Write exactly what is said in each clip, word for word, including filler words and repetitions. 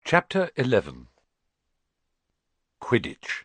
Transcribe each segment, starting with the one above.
Chapter eleven. Quidditch.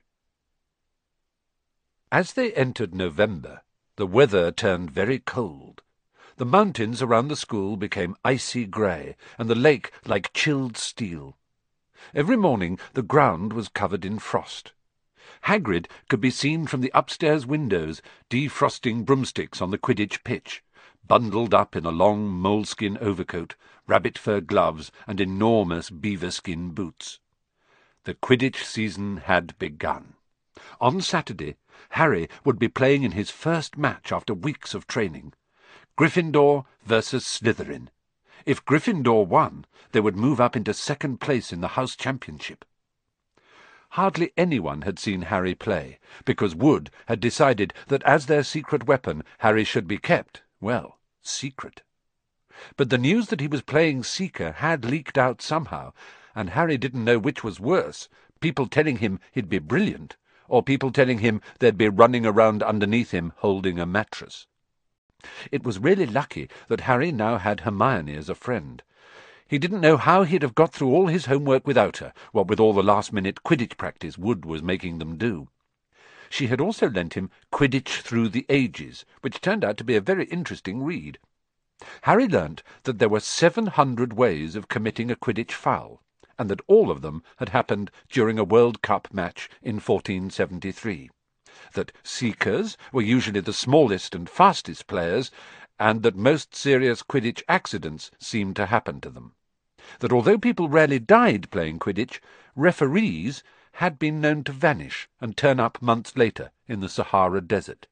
As they entered November, the weather turned very cold. The mountains around the school became icy grey, and the lake like chilled steel. Every morning the ground was covered in frost. Hagrid could be seen from the upstairs windows, defrosting broomsticks on the Quidditch pitch, bundled up in a long moleskin overcoat, rabbit-fur gloves, and enormous beaver-skin boots. The Quidditch season had begun. On Saturday, Harry would be playing in his first match after weeks of training. Gryffindor versus Slytherin. If Gryffindor won, they would move up into second place in the House Championship. Hardly anyone had seen Harry play, because Wood had decided that as their secret weapon Harry should be kept, well, secret. But the news that he was playing Seeker had leaked out somehow, and Harry didn't know which was worse, people telling him he'd be brilliant, or people telling him they'd be running around underneath him holding a mattress. It was really lucky that Harry now had Hermione as a friend. He didn't know how he'd have got through all his homework without her, what with all the last-minute Quidditch practice Wood was making them do. She had also lent him Quidditch Through the Ages, which turned out to be a very interesting read. Harry learnt that there were seven hundred ways of committing a Quidditch foul, and that all of them had happened during a World Cup match in fourteen seventy-three. That Seekers were usually the smallest and fastest players, and that most serious Quidditch accidents seemed to happen to them. That although people rarely died playing Quidditch, referees had been known to vanish and turn up months later in the Sahara Desert.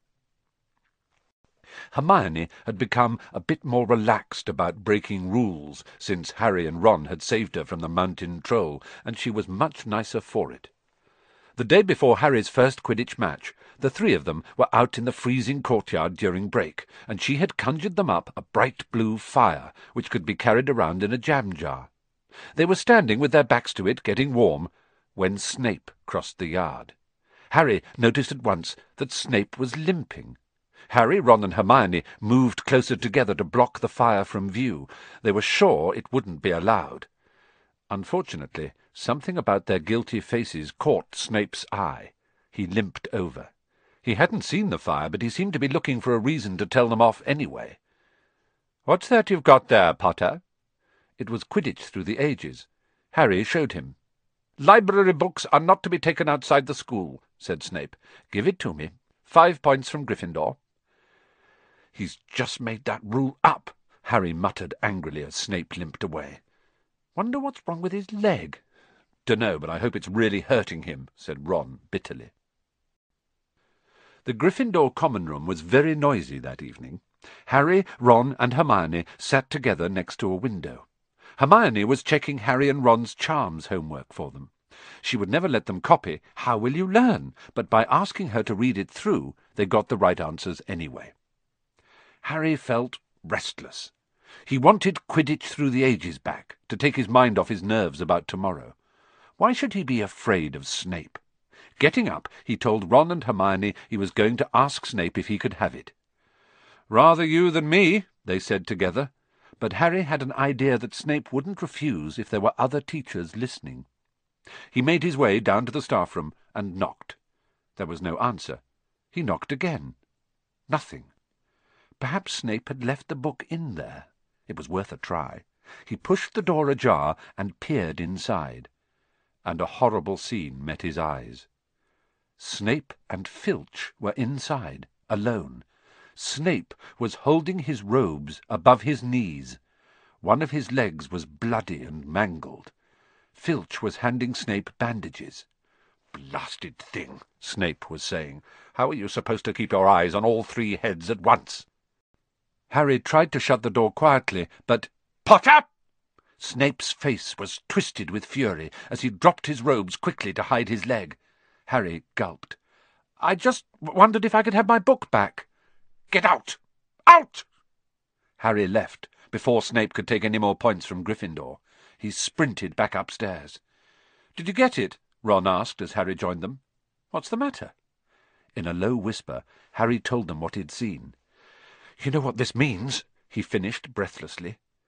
Hermione had become a bit more relaxed about breaking rules since Harry and Ron had saved her from the mountain troll, and she was much nicer for it. The day before Harry's first Quidditch match, the three of them were out in the freezing courtyard during break, and she had conjured them up a bright blue fire, which could be carried around in a jam jar. They were standing with their backs to it, getting warm, when Snape crossed the yard. Harry noticed at once that Snape was limping. Harry, Ron, and Hermione moved closer together to block the fire from view. They were sure it wouldn't be allowed. Unfortunately, something about their guilty faces caught Snape's eye. He limped over. He hadn't seen the fire, but he seemed to be looking for a reason to tell them off anyway. "What's that you've got there, Potter?" It was Quidditch Through the Ages. Harry showed him. "Library books are not to be taken outside the school," said Snape. "Give it to me. Five points from Gryffindor." "He's just made that rule up," Harry muttered angrily as Snape limped away. "Wonder what's wrong with his leg?" "Dunno, but I hope it's really hurting him," said Ron bitterly. The Gryffindor common room was very noisy that evening. Harry, Ron, and Hermione sat together next to a window. Hermione was checking Harry and Ron's charms homework for them. She would never let them copy "How will you learn?" but by asking her to read it through, they got the right answers anyway. Harry felt restless. He wanted Quidditch Through the Ages back, to take his mind off his nerves about tomorrow. Why should he be afraid of Snape? Getting up, he told Ron and Hermione he was going to ask Snape if he could have it. "Rather you than me," they said together, but Harry had an idea that Snape wouldn't refuse if there were other teachers listening. He made his way down to the staff room and knocked. There was no answer. He knocked again. Nothing. Perhaps Snape had left the book in there. It was worth a try. He pushed the door ajar and peered inside, and a horrible scene met his eyes. Snape and Filch were inside, alone. Snape was holding his robes above his knees. One of his legs was bloody and mangled. Filch was handing Snape bandages. "Blasted thing," Snape was saying. "How are you supposed to keep your eyes on all three heads at once?" Harry tried to shut the door quietly, but— "Potter!" Snape's face was twisted with fury as he dropped his robes quickly to hide his leg. Harry gulped. "I just wondered if I could have my book back." "Get out! Out!" Harry left, before Snape could take any more points from Gryffindor. He sprinted back upstairs. "Did you get it?" Ron asked as Harry joined them. "What's the matter?" In a low whisper, Harry told them what he'd seen. "You know what this means," he finished breathlessly.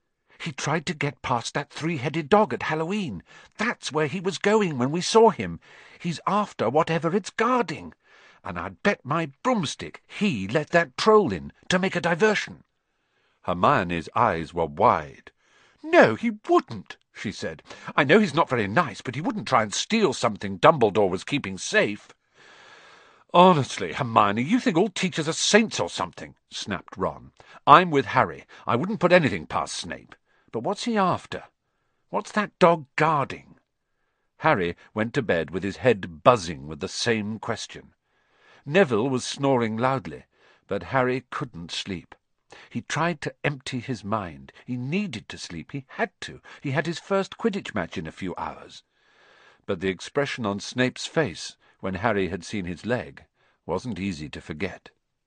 He tried to get past that three-headed dog at Halloween. That's where he was going when we saw him. He's after whatever it's guarding. And I'd bet my broomstick he let that troll in to make a diversion." Hermione's eyes were wide. "No, he wouldn't," she said. "I know he's not very nice, but he wouldn't try and steal something Dumbledore was keeping safe." "Honestly, Hermione, you think all teachers are saints or something," snapped Ron. "I'm with Harry. I wouldn't put anything past Snape. But what's he after? What's that dog guarding?" Harry went to bed with his head buzzing with the same question. Neville was snoring loudly, but Harry couldn't sleep. He tried to empty his mind. He needed to sleep. He had to. He had his first Quidditch match in a few hours. But the expression on Snape's face when Harry had seen his leg wasn't easy to forget.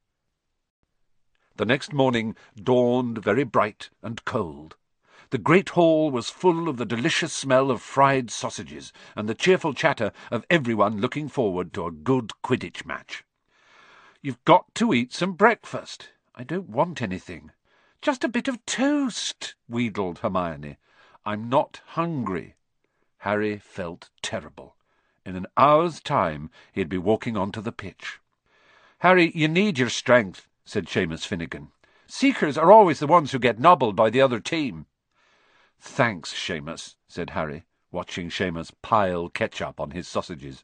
The next morning dawned very bright and cold. The great hall was full of the delicious smell of fried sausages and the cheerful chatter of everyone looking forward to a good Quidditch match. "You've got to eat some breakfast." "I don't want anything." "Just a bit of toast," wheedled Hermione. "I'm not hungry." Harry felt terrible. In an hour's time he'd be walking onto the pitch. "Harry, you need your strength," said Seamus Finnegan. "Seekers are always the ones who get nobbled by the other team." "Thanks, Seamus," said Harry, watching Seamus pile ketchup on his sausages.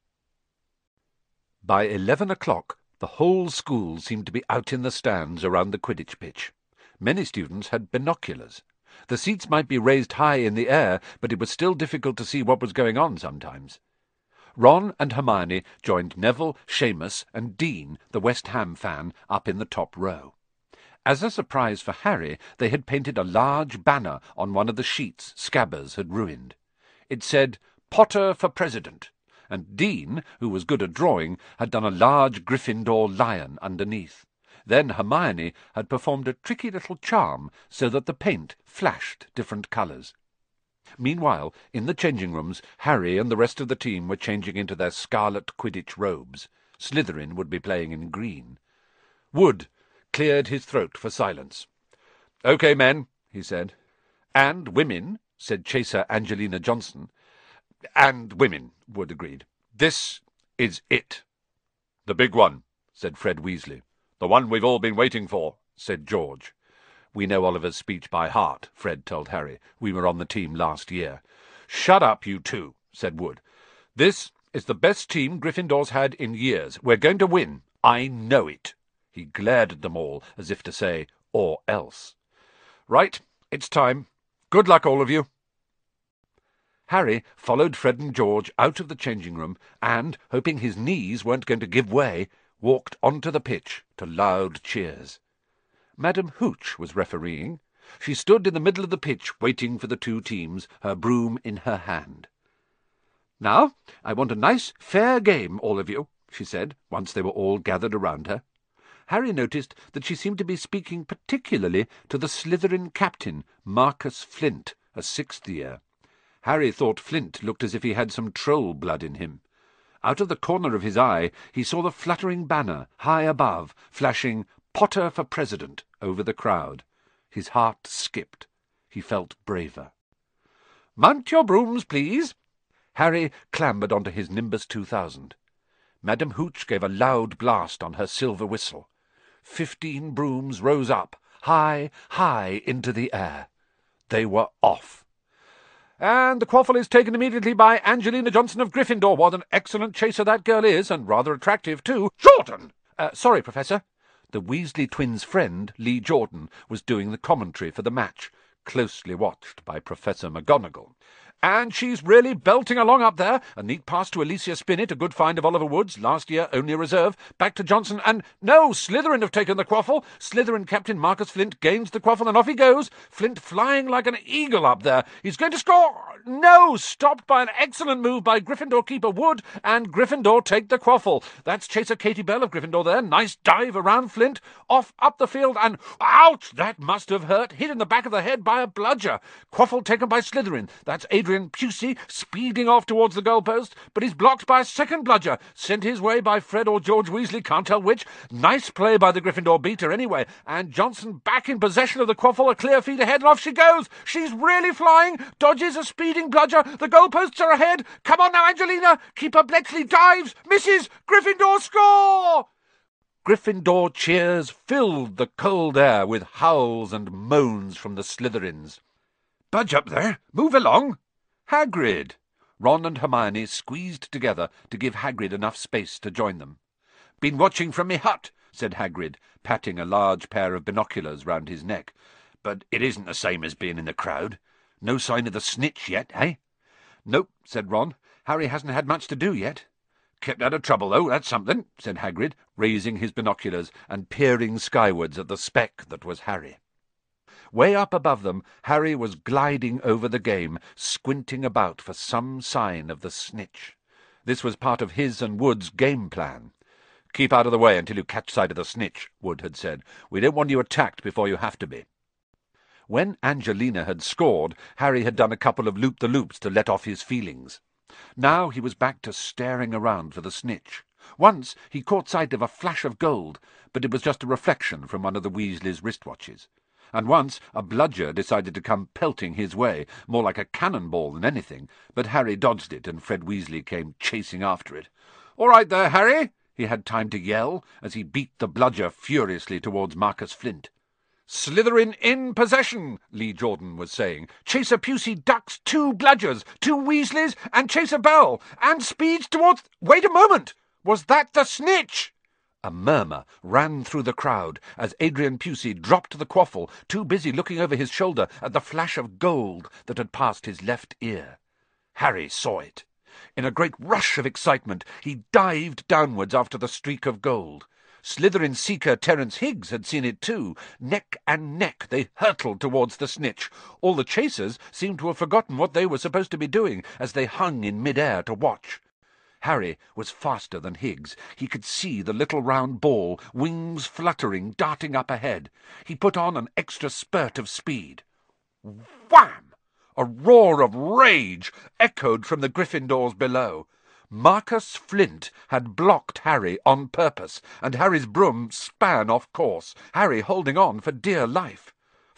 By eleven o'clock the whole school seemed to be out in the stands around the Quidditch pitch. Many students had binoculars. The seats might be raised high in the air, but it was still difficult to see what was going on sometimes. Ron and Hermione joined Neville, Seamus, and Dean, the West Ham fan, up in the top row. As a surprise for Harry, they had painted a large banner on one of the sheets Scabbers had ruined. It said, "Potter for President," and Dean, who was good at drawing, had done a large Gryffindor lion underneath. Then Hermione had performed a tricky little charm so that the paint flashed different colours. Meanwhile, in the changing rooms, Harry and the rest of the team were changing into their scarlet Quidditch robes. Slytherin would be playing in green. Wood cleared his throat for silence. "OK, men," he said. "And women," said Chaser Angelina Johnson. "And women," Wood agreed. "This is it." "The big one," said Fred Weasley. "The one we've all been waiting for," said George. "We know Oliver's speech by heart," Fred told Harry. "We were on the team last year." "Shut up, you two," said Wood. "This is the best team Gryffindor's had in years. We're going to win. I know it." He glared at them all, as if to say, "Or else." "Right, it's time. Good luck, all of you." Harry followed Fred and George out of the changing room and, hoping his knees weren't going to give way, walked onto the pitch to loud cheers. Madam Hooch was refereeing. She stood in the middle of the pitch waiting for the two teams, her broom in her hand. "Now, I want a nice, fair game, all of you," she said, once they were all gathered around her. Harry noticed that she seemed to be speaking particularly to the Slytherin captain, Marcus Flint, a sixth year. Harry thought Flint looked as if he had some troll blood in him. Out of the corner of his eye he saw the fluttering banner, high above, flashing "Potter for President" over the crowd. His heart skipped. He felt braver. "Mount your brooms, please." Harry clambered onto his Nimbus two thousand. Madam Hooch gave a loud blast on her silver whistle. Fifteen brooms rose up, high, high into the air. They were off. "And the quaffle is taken immediately by Angelina Johnson of Gryffindor. What an excellent chaser that girl is, and rather attractive, too." "Jordan!" Uh, sorry, Professor." The Weasley twins' friend, Lee Jordan, was doing the commentary for the match, closely watched by Professor McGonagall. "And she's really belting along up there. A neat pass to Alicia Spinnet, a good find of Oliver Wood's, last year only a reserve. Back to Johnson, and no, Slytherin have taken the quaffle. Slytherin captain Marcus Flint gains the quaffle, and off he goes. Flint flying like an eagle up there. He's going to score. No, stopped by an excellent move by Gryffindor keeper Wood, and Gryffindor take the quaffle. That's chaser Katie Bell of Gryffindor there. Nice dive around Flint, off up the field, and ouch! That must have hurt. Hit in the back of the head by a bludger. Quaffle taken by Slytherin. That's Adrian Adrian Pusey, speeding off towards the goalpost, but he's blocked by a second bludger, sent his way by Fred or George Weasley, can't tell which. Nice play by the Gryffindor beater anyway, and Johnson back in possession of the quaffle, a clear feet ahead, and off she goes. She's really flying, dodges a speeding bludger, the goalposts are ahead. Come on now, Angelina, Keeper Bletchley dives, misses, Gryffindor score! Gryffindor cheers filled the cold air with howls and moans from the Slytherins. "Budge up there! Move along!" "Hagrid!" Ron and Hermione squeezed together to give Hagrid enough space to join them. "Been watching from me hut," said Hagrid, patting a large pair of binoculars round his neck. "But it isn't the same as being in the crowd. No sign of the snitch yet, eh?" "Nope," said Ron. "Harry hasn't had much to do yet." "Kept out of trouble, though, that's something," said Hagrid, raising his binoculars and peering skywards at the speck that was Harry. Way up above them, Harry was gliding over the game, squinting about for some sign of the snitch. This was part of his and Wood's game plan. "Keep out of the way until you catch sight of the snitch," Wood had said. "We don't want you attacked before you have to be." When Angelina had scored, Harry had done a couple of loop-the-loops to let off his feelings. Now he was back to staring around for the snitch. Once he caught sight of a flash of gold, but it was just a reflection from one of the Weasleys' wristwatches. And once a bludger decided to come pelting his way, more like a cannonball than anything, but Harry dodged it and Fred Weasley came chasing after it. "All right there, Harry!" he had time to yell as he beat the bludger furiously towards Marcus Flint. "Slytherin in possession," Lee Jordan was saying. "Chaser Pusey ducks two bludgers, two Weasleys, and Chaser Bell, and speeds towards— Wait a moment! Was that the snitch?" A murmur ran through the crowd as Adrian Pusey dropped the quaffle, too busy looking over his shoulder at the flash of gold that had passed his left ear. Harry saw it. In a great rush of excitement, he dived downwards after the streak of gold. Slytherin seeker Terence Higgs had seen it too. Neck and neck they hurtled towards the snitch. All the chasers seemed to have forgotten what they were supposed to be doing as they hung in mid-air to watch. Harry was faster than Higgs. He could see the little round ball, wings fluttering, darting up ahead. He put on an extra spurt of speed. Wham! A roar of rage echoed from the Gryffindors below. Marcus Flint had blocked Harry on purpose, and Harry's broom span off course, Harry holding on for dear life.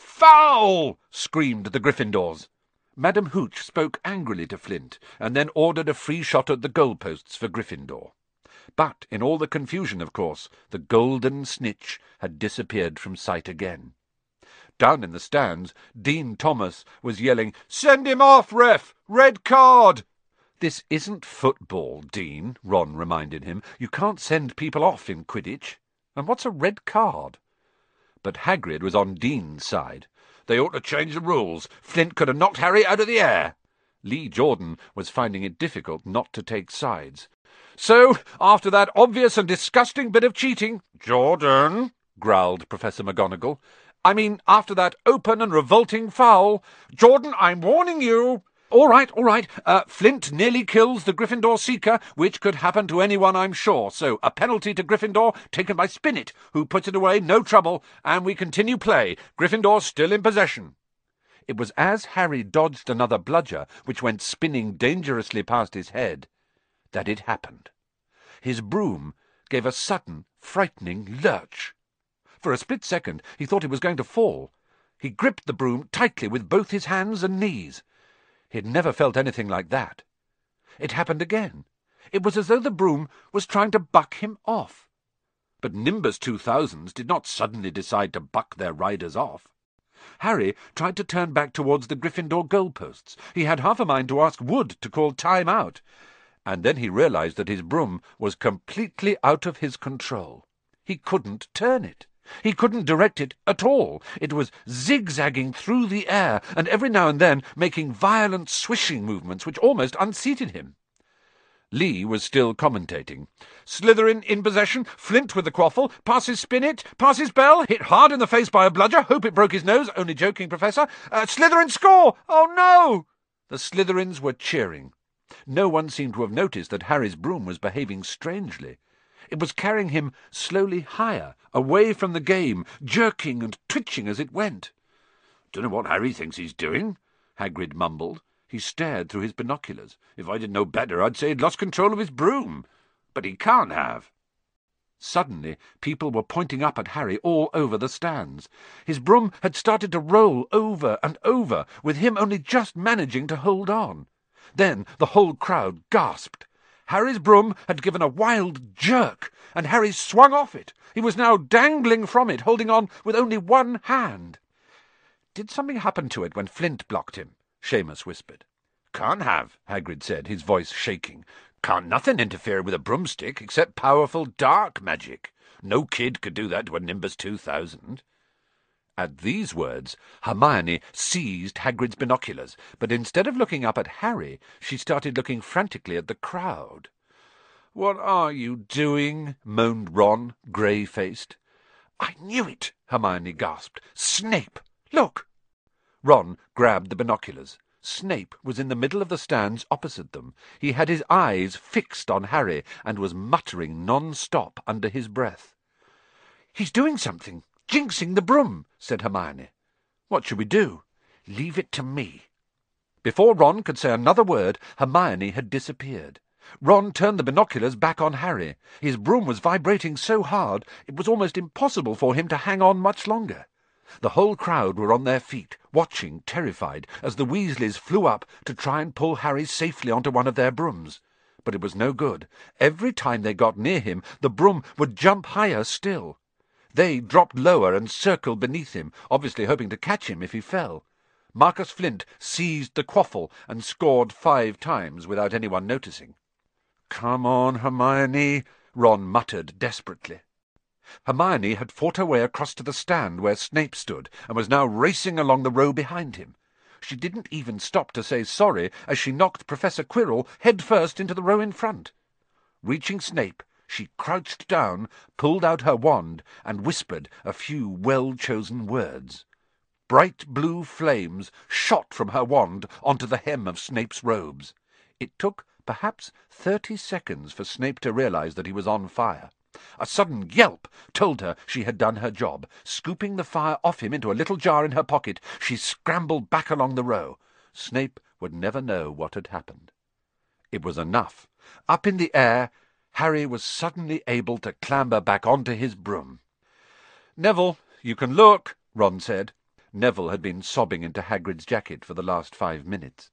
"Foul!" screamed the Gryffindors. Madam Hooch spoke angrily to Flint, and then ordered a free shot at the goalposts for Gryffindor. But, in all the confusion, of course, the golden snitch had disappeared from sight again. Down in the stands, Dean Thomas was yelling, "Send him off, ref! Red card!" "This isn't football, Dean," Ron reminded him. "You can't send people off in Quidditch. And what's a red card?" But Hagrid was on Dean's side. "They ought to change the rules. Flint could have knocked Harry out of the air." Lee Jordan was finding it difficult not to take sides. "So, after that obvious and disgusting bit of cheating—" "Jordan," growled Professor McGonagall. "I mean, after that open and revolting foul—" "Jordan, I'm warning you." "All right, all right. Uh, Flint nearly kills the Gryffindor seeker, which could happen to anyone, I'm sure. So a penalty to Gryffindor, taken by Spinnet, who puts it away, no trouble, and we continue play. Gryffindor still in possession." It was as Harry dodged another bludger, which went spinning dangerously past his head, that it happened. His broom gave a sudden, frightening lurch. For a split second he thought he was going to fall. He gripped the broom tightly with both his hands and knees. He had never felt anything like that. It happened again. It was as though the broom was trying to buck him off. But Nimbus two thousands did not suddenly decide to buck their riders off. Harry tried to turn back towards the Gryffindor goalposts. He had half a mind to ask Wood to call time out. And then he realized that his broom was completely out of his control. He couldn't turn it. He couldn't direct it at all. It was zigzagging through the air, and every now and then making violent swishing movements which almost unseated him. Lee was still commentating. "Slytherin in possession, Flint with the quaffle, passes Spinnet, passes Bell, hit hard in the face by a bludger, hope it broke his nose, only joking, Professor. Uh, Slytherin score! Oh no!" The Slytherins were cheering. No one seemed to have noticed that Harry's broom was behaving strangely. It was carrying him slowly higher, away from the game, jerking and twitching as it went. "Don't know what Harry thinks he's doing," Hagrid mumbled. He stared through his binoculars. "If I didn't know better, I'd say he'd lost control of his broom. But he can't have." Suddenly, people were pointing up at Harry all over the stands. His broom had started to roll over and over, with him only just managing to hold on. Then the whole crowd gasped. Harry's broom had given a wild jerk, and Harry swung off it. He was now dangling from it, holding on with only one hand. "Did something happen to it when Flint blocked him?" Seamus whispered. "Can't have," Hagrid said, his voice shaking. "Can't nothing interfere with a broomstick except powerful dark magic. No kid could do that to a Nimbus two thousand. At these words, Hermione seized Hagrid's binoculars, but instead of looking up at Harry, she started looking frantically at the crowd. "What are you doing?" moaned Ron, grey-faced. "I knew it!" Hermione gasped. "Snape! Look!" Ron grabbed the binoculars. Snape was in the middle of the stands opposite them. He had his eyes fixed on Harry and was muttering non-stop under his breath. "He's doing something, jinxing the broom," said Hermione. "What should we do?" "Leave it to me." Before Ron could say another word, Hermione had disappeared. Ron turned the binoculars back on Harry. His broom was vibrating so hard it was almost impossible for him to hang on much longer. The whole crowd were on their feet, watching, terrified, as the Weasleys flew up to try and pull Harry safely onto one of their brooms. But it was no good. Every time they got near him, the broom would jump higher still. They dropped lower and circled beneath him, obviously hoping to catch him if he fell. Marcus Flint seized the quaffle and scored five times without anyone noticing. "Come on, Hermione," Ron muttered desperately. Hermione had fought her way across to the stand where Snape stood, and was now racing along the row behind him. She didn't even stop to say sorry as she knocked Professor Quirrell head-first into the row in front. Reaching Snape, she crouched down, pulled out her wand, and whispered a few well-chosen words. Bright blue flames shot from her wand onto the hem of Snape's robes. It took perhaps thirty seconds for Snape to realize that he was on fire. A sudden yelp told her she had done her job. Scooping the fire off him into a little jar in her pocket, she scrambled back along the row. Snape would never know what had happened. It was enough. Up in the air, Harry was suddenly able to clamber back onto his broom. "Neville, you can look," Ron said. Neville had been sobbing into Hagrid's jacket for the last five minutes.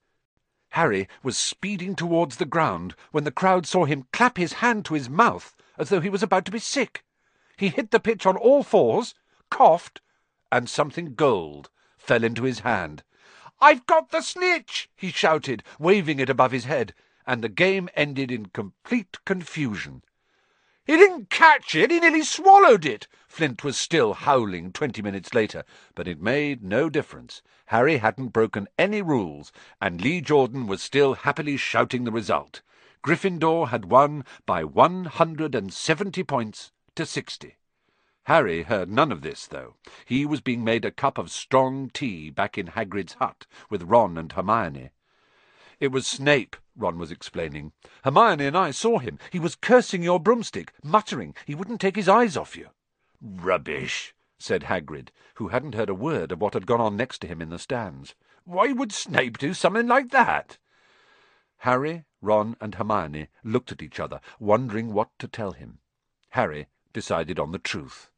Harry was speeding towards the ground when the crowd saw him clap his hand to his mouth as though he was about to be sick. He hit the pitch on all fours, coughed, and something gold fell into his hand. "I've got the snitch!" he shouted, waving it above his head, and the game ended in complete confusion. "He didn't catch it, he nearly swallowed it!" Flint was still howling twenty minutes later, but it made no difference. Harry hadn't broken any rules, and Lee Jordan was still happily shouting the result. Gryffindor had won by one hundred and seventy points to sixty. Harry heard none of this, though. He was being made a cup of strong tea back in Hagrid's hut with Ron and Hermione. "It was Snape," Ron was explaining. "Hermione and I saw him. He was cursing your broomstick, muttering he wouldn't take his eyes off you." "Rubbish," said Hagrid, who hadn't heard a word of what had gone on next to him in the stands. "Why would Snape do something like that?" Harry, Ron and Hermione looked at each other, wondering what to tell him. Harry decided on the truth.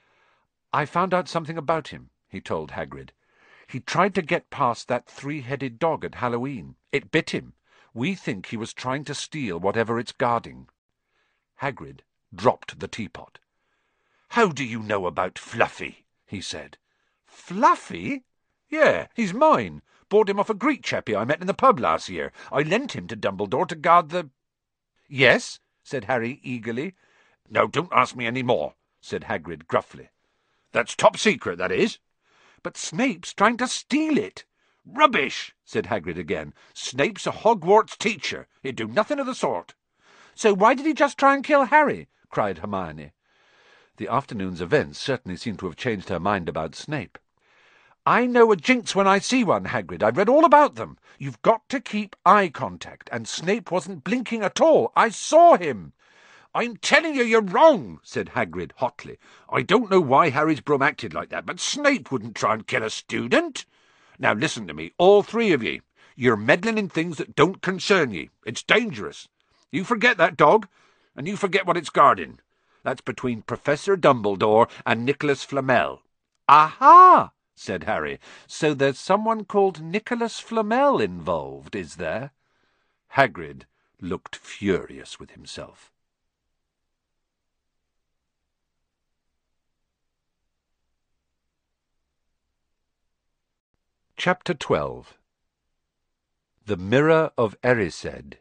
"I found out something about him," he told Hagrid. "He tried to get past that three-headed dog at Halloween. It bit him. We think he was trying to steal whatever it's guarding." Hagrid dropped the teapot. "How do you know about Fluffy?" he said. "Fluffy? Yeah, he's mine. Bought him off a Greek chappie I met in the pub last year. I lent him to Dumbledore to guard the—" "Yes?" said Harry eagerly. "No, don't ask me any more," said Hagrid gruffly. "That's top secret, that is." "But Snape's trying to steal it." "Rubbish," said Hagrid again. "Snape's a Hogwarts teacher. He'd do nothing of the sort." "So why did he just try and kill Harry?" cried Hermione. The afternoon's events certainly seemed to have changed her mind about Snape. "I know a jinx when I see one, Hagrid. I've read all about them. You've got to keep eye contact, and Snape wasn't blinking at all. I saw him." "I'm telling you you're wrong," said Hagrid hotly. "I don't know why Harry's broom acted like that, but Snape wouldn't try and kill a student. Now listen to me, all three of ye. You're meddling in things that don't concern ye. It's dangerous. You forget that dog, and you forget what it's guarding. That's between Professor Dumbledore and Nicholas Flamel." "Aha!" said Harry. "So there's someone called Nicholas Flamel involved, is there?" Hagrid looked furious with himself. Chapter twelve. The Mirror of Erised.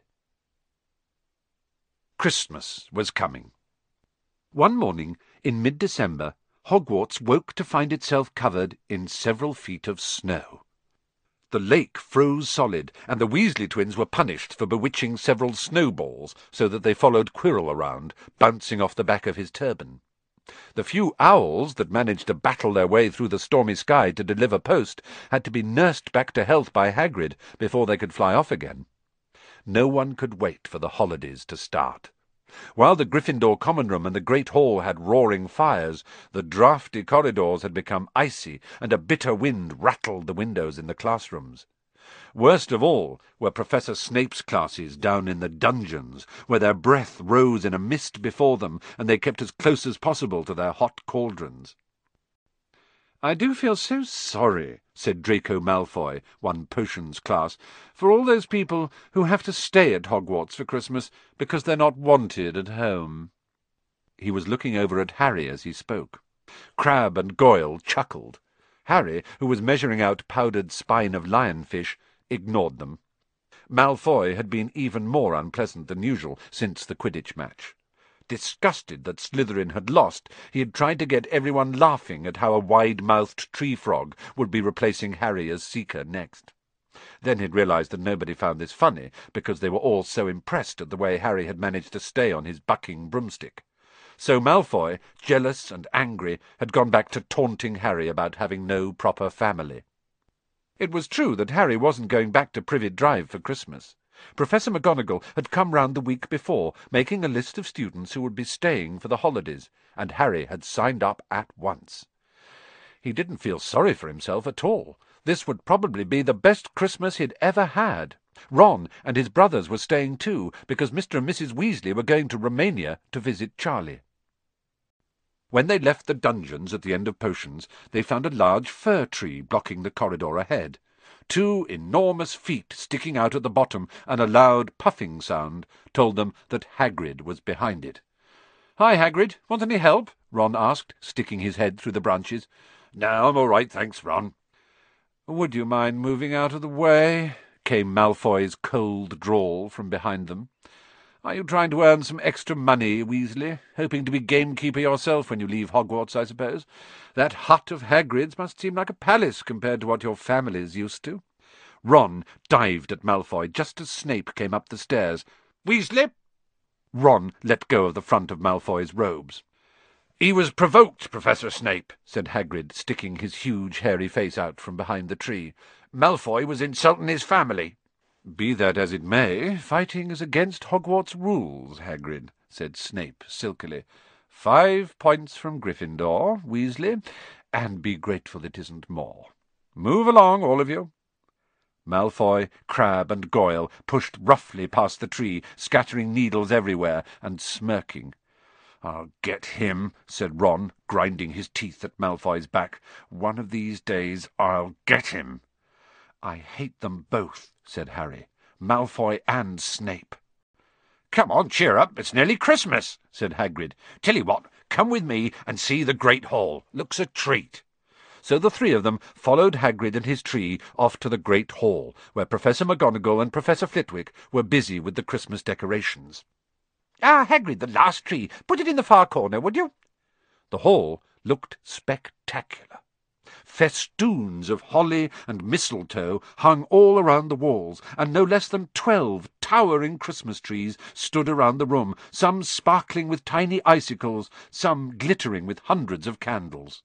Christmas was coming. One morning in mid-December, Hogwarts woke to find itself covered in several feet of snow. The lake froze solid, and the Weasley twins were punished for bewitching several snowballs so that they followed Quirrell around, bouncing off the back of his turban. The few owls that managed to battle their way through the stormy sky to deliver post had to be nursed back to health by Hagrid before they could fly off again. No one could wait for the holidays to start. While the Gryffindor common room and the Great Hall had roaring fires, the draughty corridors had become icy, and a bitter wind rattled the windows in the classrooms. Worst of all were Professor Snape's classes down in the dungeons, where their breath rose in a mist before them, and they kept as close as possible to their hot cauldrons. "I do feel so sorry," said Draco Malfoy, one potions class, "for all those people who have to stay at Hogwarts for Christmas because they're not wanted at home." He was looking over at Harry as he spoke. Crabbe and Goyle chuckled. Harry, who was measuring out powdered spine of lionfish, ignored them. Malfoy had been even more unpleasant than usual since the Quidditch match. Disgusted that Slytherin had lost, he had tried to get everyone laughing at how a wide-mouthed tree frog would be replacing Harry as Seeker next. Then he'd realized that nobody found this funny, because they were all so impressed at the way Harry had managed to stay on his bucking broomstick. So Malfoy, jealous and angry, had gone back to taunting Harry about having no proper family. It was true that Harry wasn't going back to Privet Drive for Christmas. Professor McGonagall had come round the week before, making a list of students who would be staying for the holidays, and Harry had signed up at once. He didn't feel sorry for himself at all. This would probably be the best Christmas he'd ever had. Ron and his brothers were staying too, because Mister and Missus Weasley were going to Romania to visit Charlie. When they left the dungeons at the end of potions, they found a large fir tree blocking the corridor ahead. Two enormous feet sticking out at the bottom, and a loud puffing sound told them that Hagrid was behind it. "Hi, Hagrid. Want any help?" Ron asked, sticking his head through the branches. "No, I'm all right, thanks, Ron." "Would you mind moving out of the way?" came Malfoy's cold drawl from behind them. "Are you trying to earn some extra money, Weasley? Hoping to be gamekeeper yourself when you leave Hogwarts, I suppose? That hut of Hagrid's must seem like a palace compared to what your family's used to." Ron dived at Malfoy just as Snape came up the stairs. "Weasley!" Ron let go of the front of Malfoy's robes. "He was provoked, Professor Snape," said Hagrid, sticking his huge hairy face out from behind the tree. "Malfoy was insulting his family." "Be that as it may, fighting is against Hogwarts rules, Hagrid," said Snape silkily. "Five points from Gryffindor, Weasley, and be grateful it isn't more. Move along, all of you." Malfoy, Crabbe, and Goyle pushed roughly past the tree, scattering needles everywhere, and smirking. "I'll get him," said Ron, grinding his teeth at Malfoy's back. "One of these days I'll get him." "I hate them both," said Harry. "Malfoy and Snape." "Come on, cheer up. It's nearly Christmas," said Hagrid. "Tell you what, come with me and see the Great Hall. Looks a treat." So the three of them followed Hagrid and his tree off to the Great Hall, where Professor McGonagall and Professor Flitwick were busy with the Christmas decorations. "Ah, Hagrid, the last tree. Put it in the far corner, would you?" The hall looked spectacular. Festoons of holly and mistletoe hung all around the walls, and no less than twelve towering Christmas trees stood around the room, some sparkling with tiny icicles, some glittering with hundreds of candles.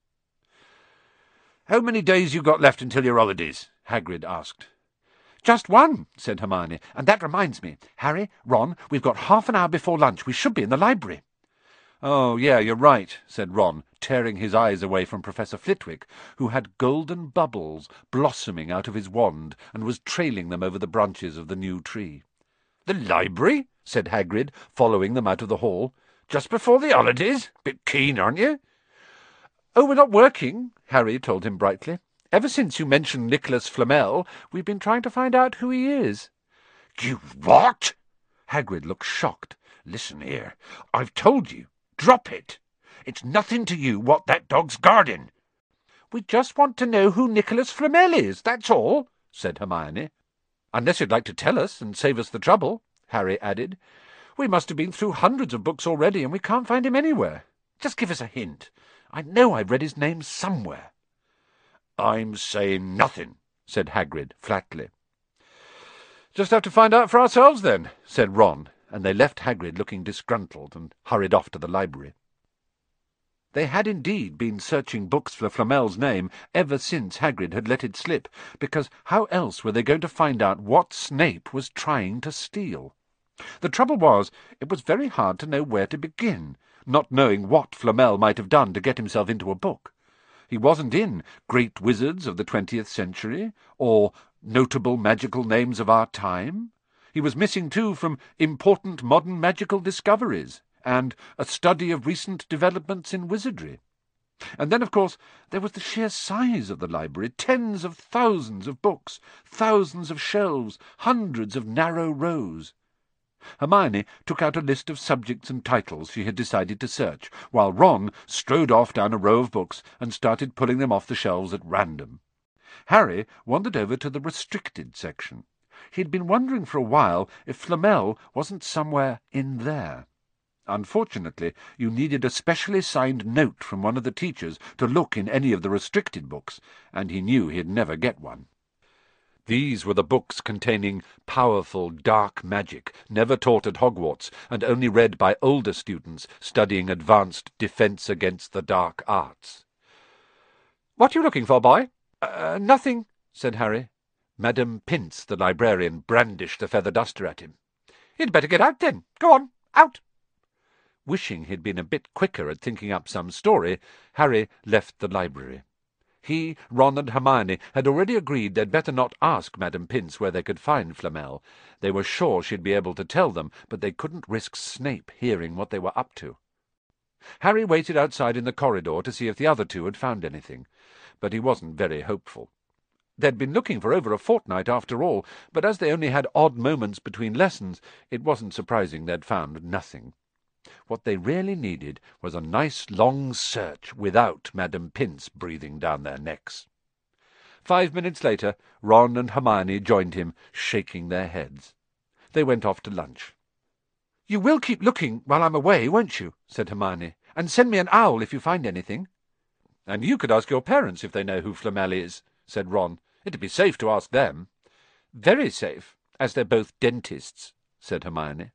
"How many days you got left until your holidays?" Hagrid asked. "Just one," said Hermione, "and that reminds me. Harry, Ron, we've got half an hour before lunch. We should be in the library." "Oh, yeah, you're right," said Ron, tearing his eyes away from Professor Flitwick, who had golden bubbles blossoming out of his wand and was trailing them over the branches of the new tree. "The library?" said Hagrid, following them out of the hall. "Just before the holidays? Bit keen, aren't you?" "Oh, we're not working," Harry told him brightly. "Ever since you mentioned Nicholas Flamel, we've been trying to find out who he is." "You what?" Hagrid looked shocked. "Listen here. I've told you. Drop it. It's nothing to you what that dog's guarding." "We just want to know who Nicholas Flamel is, that's all," said Hermione. "Unless you'd like to tell us and save us the trouble," Harry added. "We must have been through hundreds of books already, and we can't find him anywhere. Just give us a hint. I know I've read his name somewhere." "I'm saying nothing," said Hagrid flatly. "Just have to find out for ourselves, then," said Ron, and they left Hagrid looking disgruntled and hurried off to the library. They had indeed been searching books for Flamel's name ever since Hagrid had let it slip, because how else were they going to find out what Snape was trying to steal? The trouble was, it was very hard to know where to begin, not knowing what Flamel might have done to get himself into a book. He wasn't in Great Wizards of the twentieth Century, or Notable Magical Names of Our Time. He was missing, too, from Important Modern Magical Discoveries, and A Study of Recent Developments in Wizardry. And then, of course, there was the sheer size of the library, tens of thousands of books, thousands of shelves, hundreds of narrow rows. Hermione took out a list of subjects and titles she had decided to search, while Ron strode off down a row of books and started pulling them off the shelves at random. Harry wandered over to the restricted section. He had been wondering for a while if Flamel wasn't somewhere in there. Unfortunately, you needed a specially signed note from one of the teachers to look in any of the restricted books, and he knew he'd never get one. These were the books containing powerful dark magic, never taught at Hogwarts, and only read by older students studying advanced defence against the dark arts. "What are you looking for, boy?" Uh, nothing," said Harry. Madame Pince, the librarian, brandished the feather duster at him. "You'd better get out, then. Go on, out." Wishing he'd been a bit quicker at thinking up some story, Harry left the library. He, Ron and Hermione had already agreed they'd better not ask Madame Pince where they could find Flamel. They were sure she'd be able to tell them, but they couldn't risk Snape hearing what they were up to. Harry waited outside in the corridor to see if the other two had found anything, but he wasn't very hopeful. They'd been looking for over a fortnight after all, but as they only had odd moments between lessons, it wasn't surprising they'd found nothing. What they really needed was a nice long search without Madame Pince breathing down their necks. Five minutes later, Ron and Hermione joined him, shaking their heads. They went off to lunch. "You will keep looking while I'm away, won't you?" said Hermione, "and send me an owl if you find anything." "And you could ask your parents if they know who Flamel is," said Ron. "It'd be safe to ask them." "Very safe, as they're both dentists," said Hermione.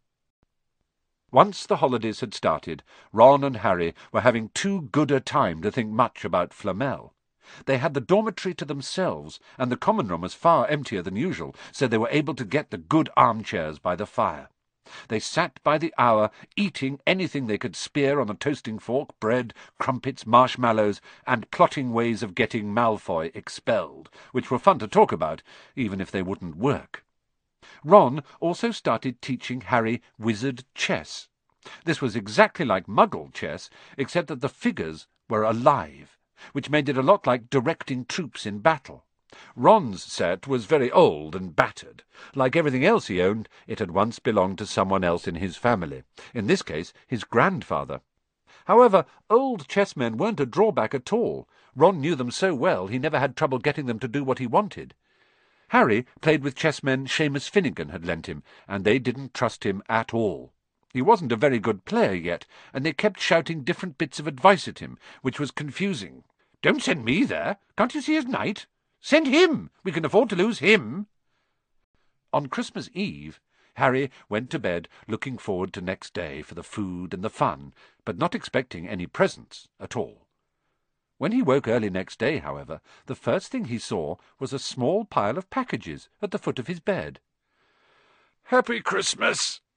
Once the holidays had started, Ron and Harry were having too good a time to think much about Flamel. They had the dormitory to themselves, and the common room was far emptier than usual, so they were able to get the good armchairs by the fire. They sat by the hour, eating anything they could spear on a toasting fork, bread, crumpets, marshmallows, and plotting ways of getting Malfoy expelled, which were fun to talk about, even if they wouldn't work. Ron also started teaching Harry wizard chess. This was exactly like Muggle chess, except that the figures were alive, which made it a lot like directing troops in battle. Ron's set was very old and battered. Like everything else he owned, it had once belonged to someone else in his family, in this case his grandfather. However, old chessmen weren't a drawback at all. Ron knew them so well he never had trouble getting them to do what he wanted. Harry played with chessmen Seamus Finnegan had lent him, and they didn't trust him at all. He wasn't a very good player yet, and they kept shouting different bits of advice at him, which was confusing. "Don't send me there. Can't you see his knight? Send him! We can afford to lose him." On Christmas Eve, Harry went to bed looking forward to next day for the food and the fun, but not expecting any presents at all. When he woke early next day, however, the first thing he saw was a small pile of packages at the foot of his bed. "Happy Christmas,"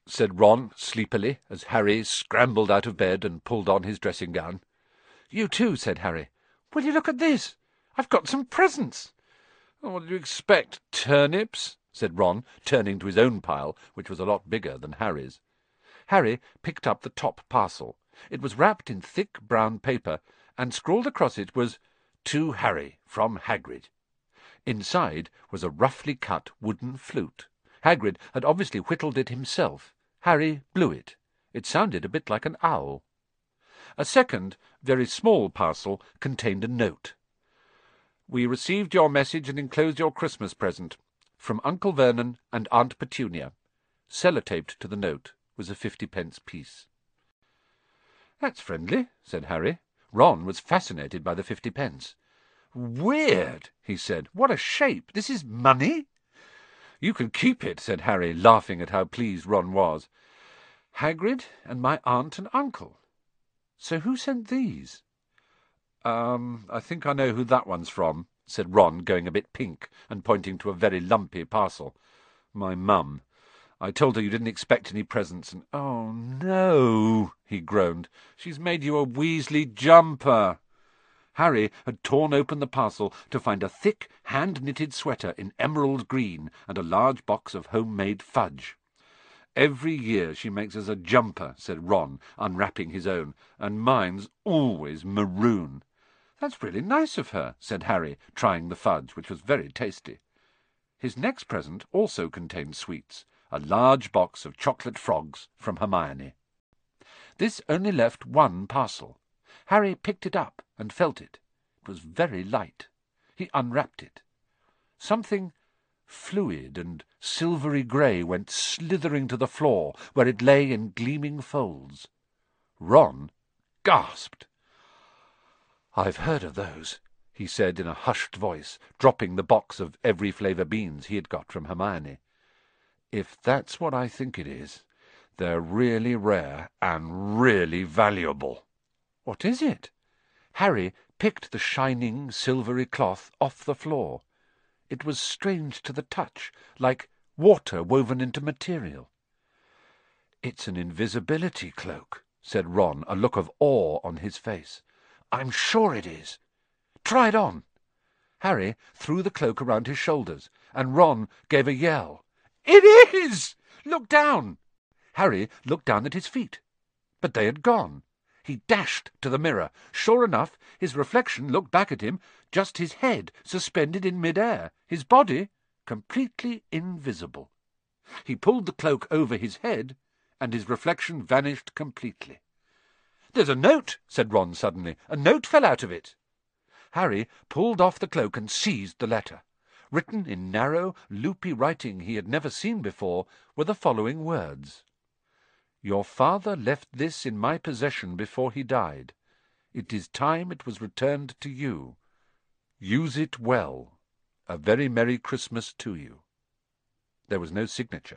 said Ron sleepily, as Harry scrambled out of bed and pulled on his dressing-gown. "You too," said Harry. "Will you look at this? I've got some presents." "Oh, what did you expect, turnips?" said Ron, turning to his own pile, which was a lot bigger than Harry's. Harry picked up the top parcel. It was wrapped in thick brown paper, and scrawled across it was, "To Harry, from Hagrid." Inside was a roughly cut wooden flute. Hagrid had obviously whittled it himself. Harry blew it. It sounded a bit like an owl. A second, very small parcel contained a note. "We received your message and enclosed your Christmas present. From Uncle Vernon and Aunt Petunia." Sellotaped to the note was a fifty-pence piece. "That's friendly," said Harry. Ron was fascinated by the fifty-pence. "Weird," he said. "What a shape! This is money?" "You can keep it," said Harry, laughing at how pleased Ron was. "Hagrid and my aunt and uncle. So who sent these?" Um, I think I know who that one's from," said Ron, going a bit pink and pointing to a very lumpy parcel. "My mum. I told her you didn't expect any presents, and—" "Oh, no," he groaned. "She's made you a Weasley jumper." Harry had torn open the parcel to find a thick, hand-knitted sweater in emerald green and a large box of home-made fudge. "Every year she makes us a jumper," said Ron, unwrapping his own, "and mine's always maroon." "That's really nice of her," said Harry, trying the fudge, which was very tasty. His next present also contained sweets, a large box of chocolate frogs from Hermione. This only left one parcel. Harry picked it up and felt it. It was very light. He unwrapped it. Something fluid and silvery grey went slithering to the floor, where it lay in gleaming folds. Ron gasped. "I've heard of those," he said in a hushed voice, dropping the box of every flavour beans he had got from Hermione. "If that's what I think it is, they're really rare and really valuable." "What is it?" Harry picked the shining, silvery cloth off the floor. It was strange to the touch, like water woven into material. "It's an invisibility cloak," said Ron, a look of awe on his face. "I'm sure it is. Try it on." Harry threw the cloak around his shoulders, and Ron gave a yell. "It is! Look down!" Harry looked down at his feet, but they had gone. He dashed to the mirror. Sure enough, his reflection looked back at him, just his head suspended in mid-air, his body completely invisible. He pulled the cloak over his head, and his reflection vanished completely. "There's a note," said Ron suddenly. "A note fell out of it." Harry pulled off the cloak and seized the letter. Written in narrow, loopy writing he had never seen before were the following words. "Your father left this in my possession before he died. It is time it was returned to you. Use it well. A very Merry Christmas to you." There was no signature.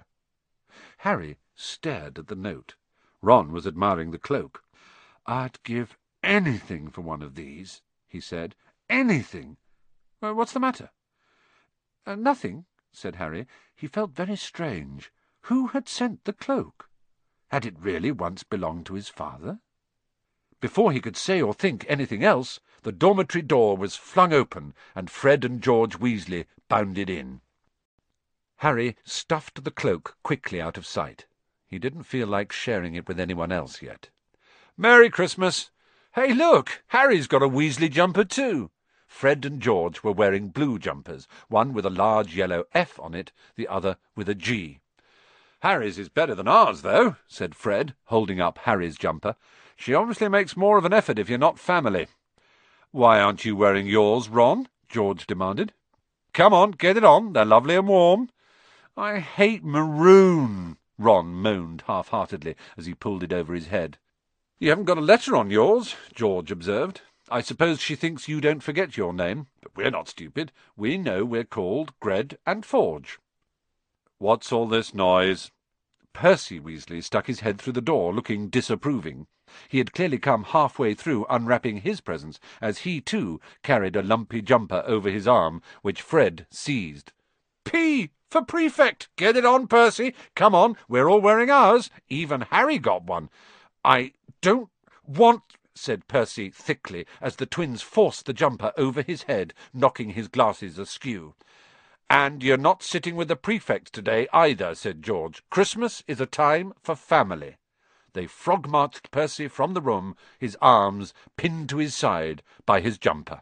Harry stared at the note. Ron was admiring the cloak. "I'd give anything for one of these," he said. "Anything. Uh, what's the matter?" Uh, "Nothing," said Harry. He felt very strange. Who had sent the cloak? Had it really once belonged to his father? Before he could say or think anything else, the dormitory door was flung open, and Fred and George Weasley bounded in. Harry stuffed the cloak quickly out of sight. He didn't feel like sharing it with anyone else yet. "Merry Christmas! Hey, look! Harry's got a Weasley jumper too!" Fred and George were wearing blue jumpers, one with a large yellow F on it, the other with a G. "Harry's is better than ours, though," said Fred, holding up Harry's jumper. "She obviously makes more of an effort if you're not family." "Why aren't you wearing yours, Ron?" George demanded. "Come on, get it on. They're lovely and warm." "I hate maroon," Ron moaned half-heartedly as he pulled it over his head. "You haven't got a letter on yours," George observed. "I suppose she thinks you don't forget your name, but we're not stupid. We know we're called Gred and Forge." "What's all this noise?" Percy Weasley stuck his head through the door, looking disapproving. He had clearly come halfway through unwrapping his presents, as he, too, carried a lumpy jumper over his arm, which Fred seized. "P! For prefect! Get it on, Percy! Come on, we're all wearing ours. Even Harry got one. I don't want, said Percy thickly, as the twins forced the jumper over his head, knocking his glasses askew. And you're not sitting with the prefect today either, said George. Christmas is a time for family. They frog-marched Percy from the room, his arms pinned to his side by his jumper.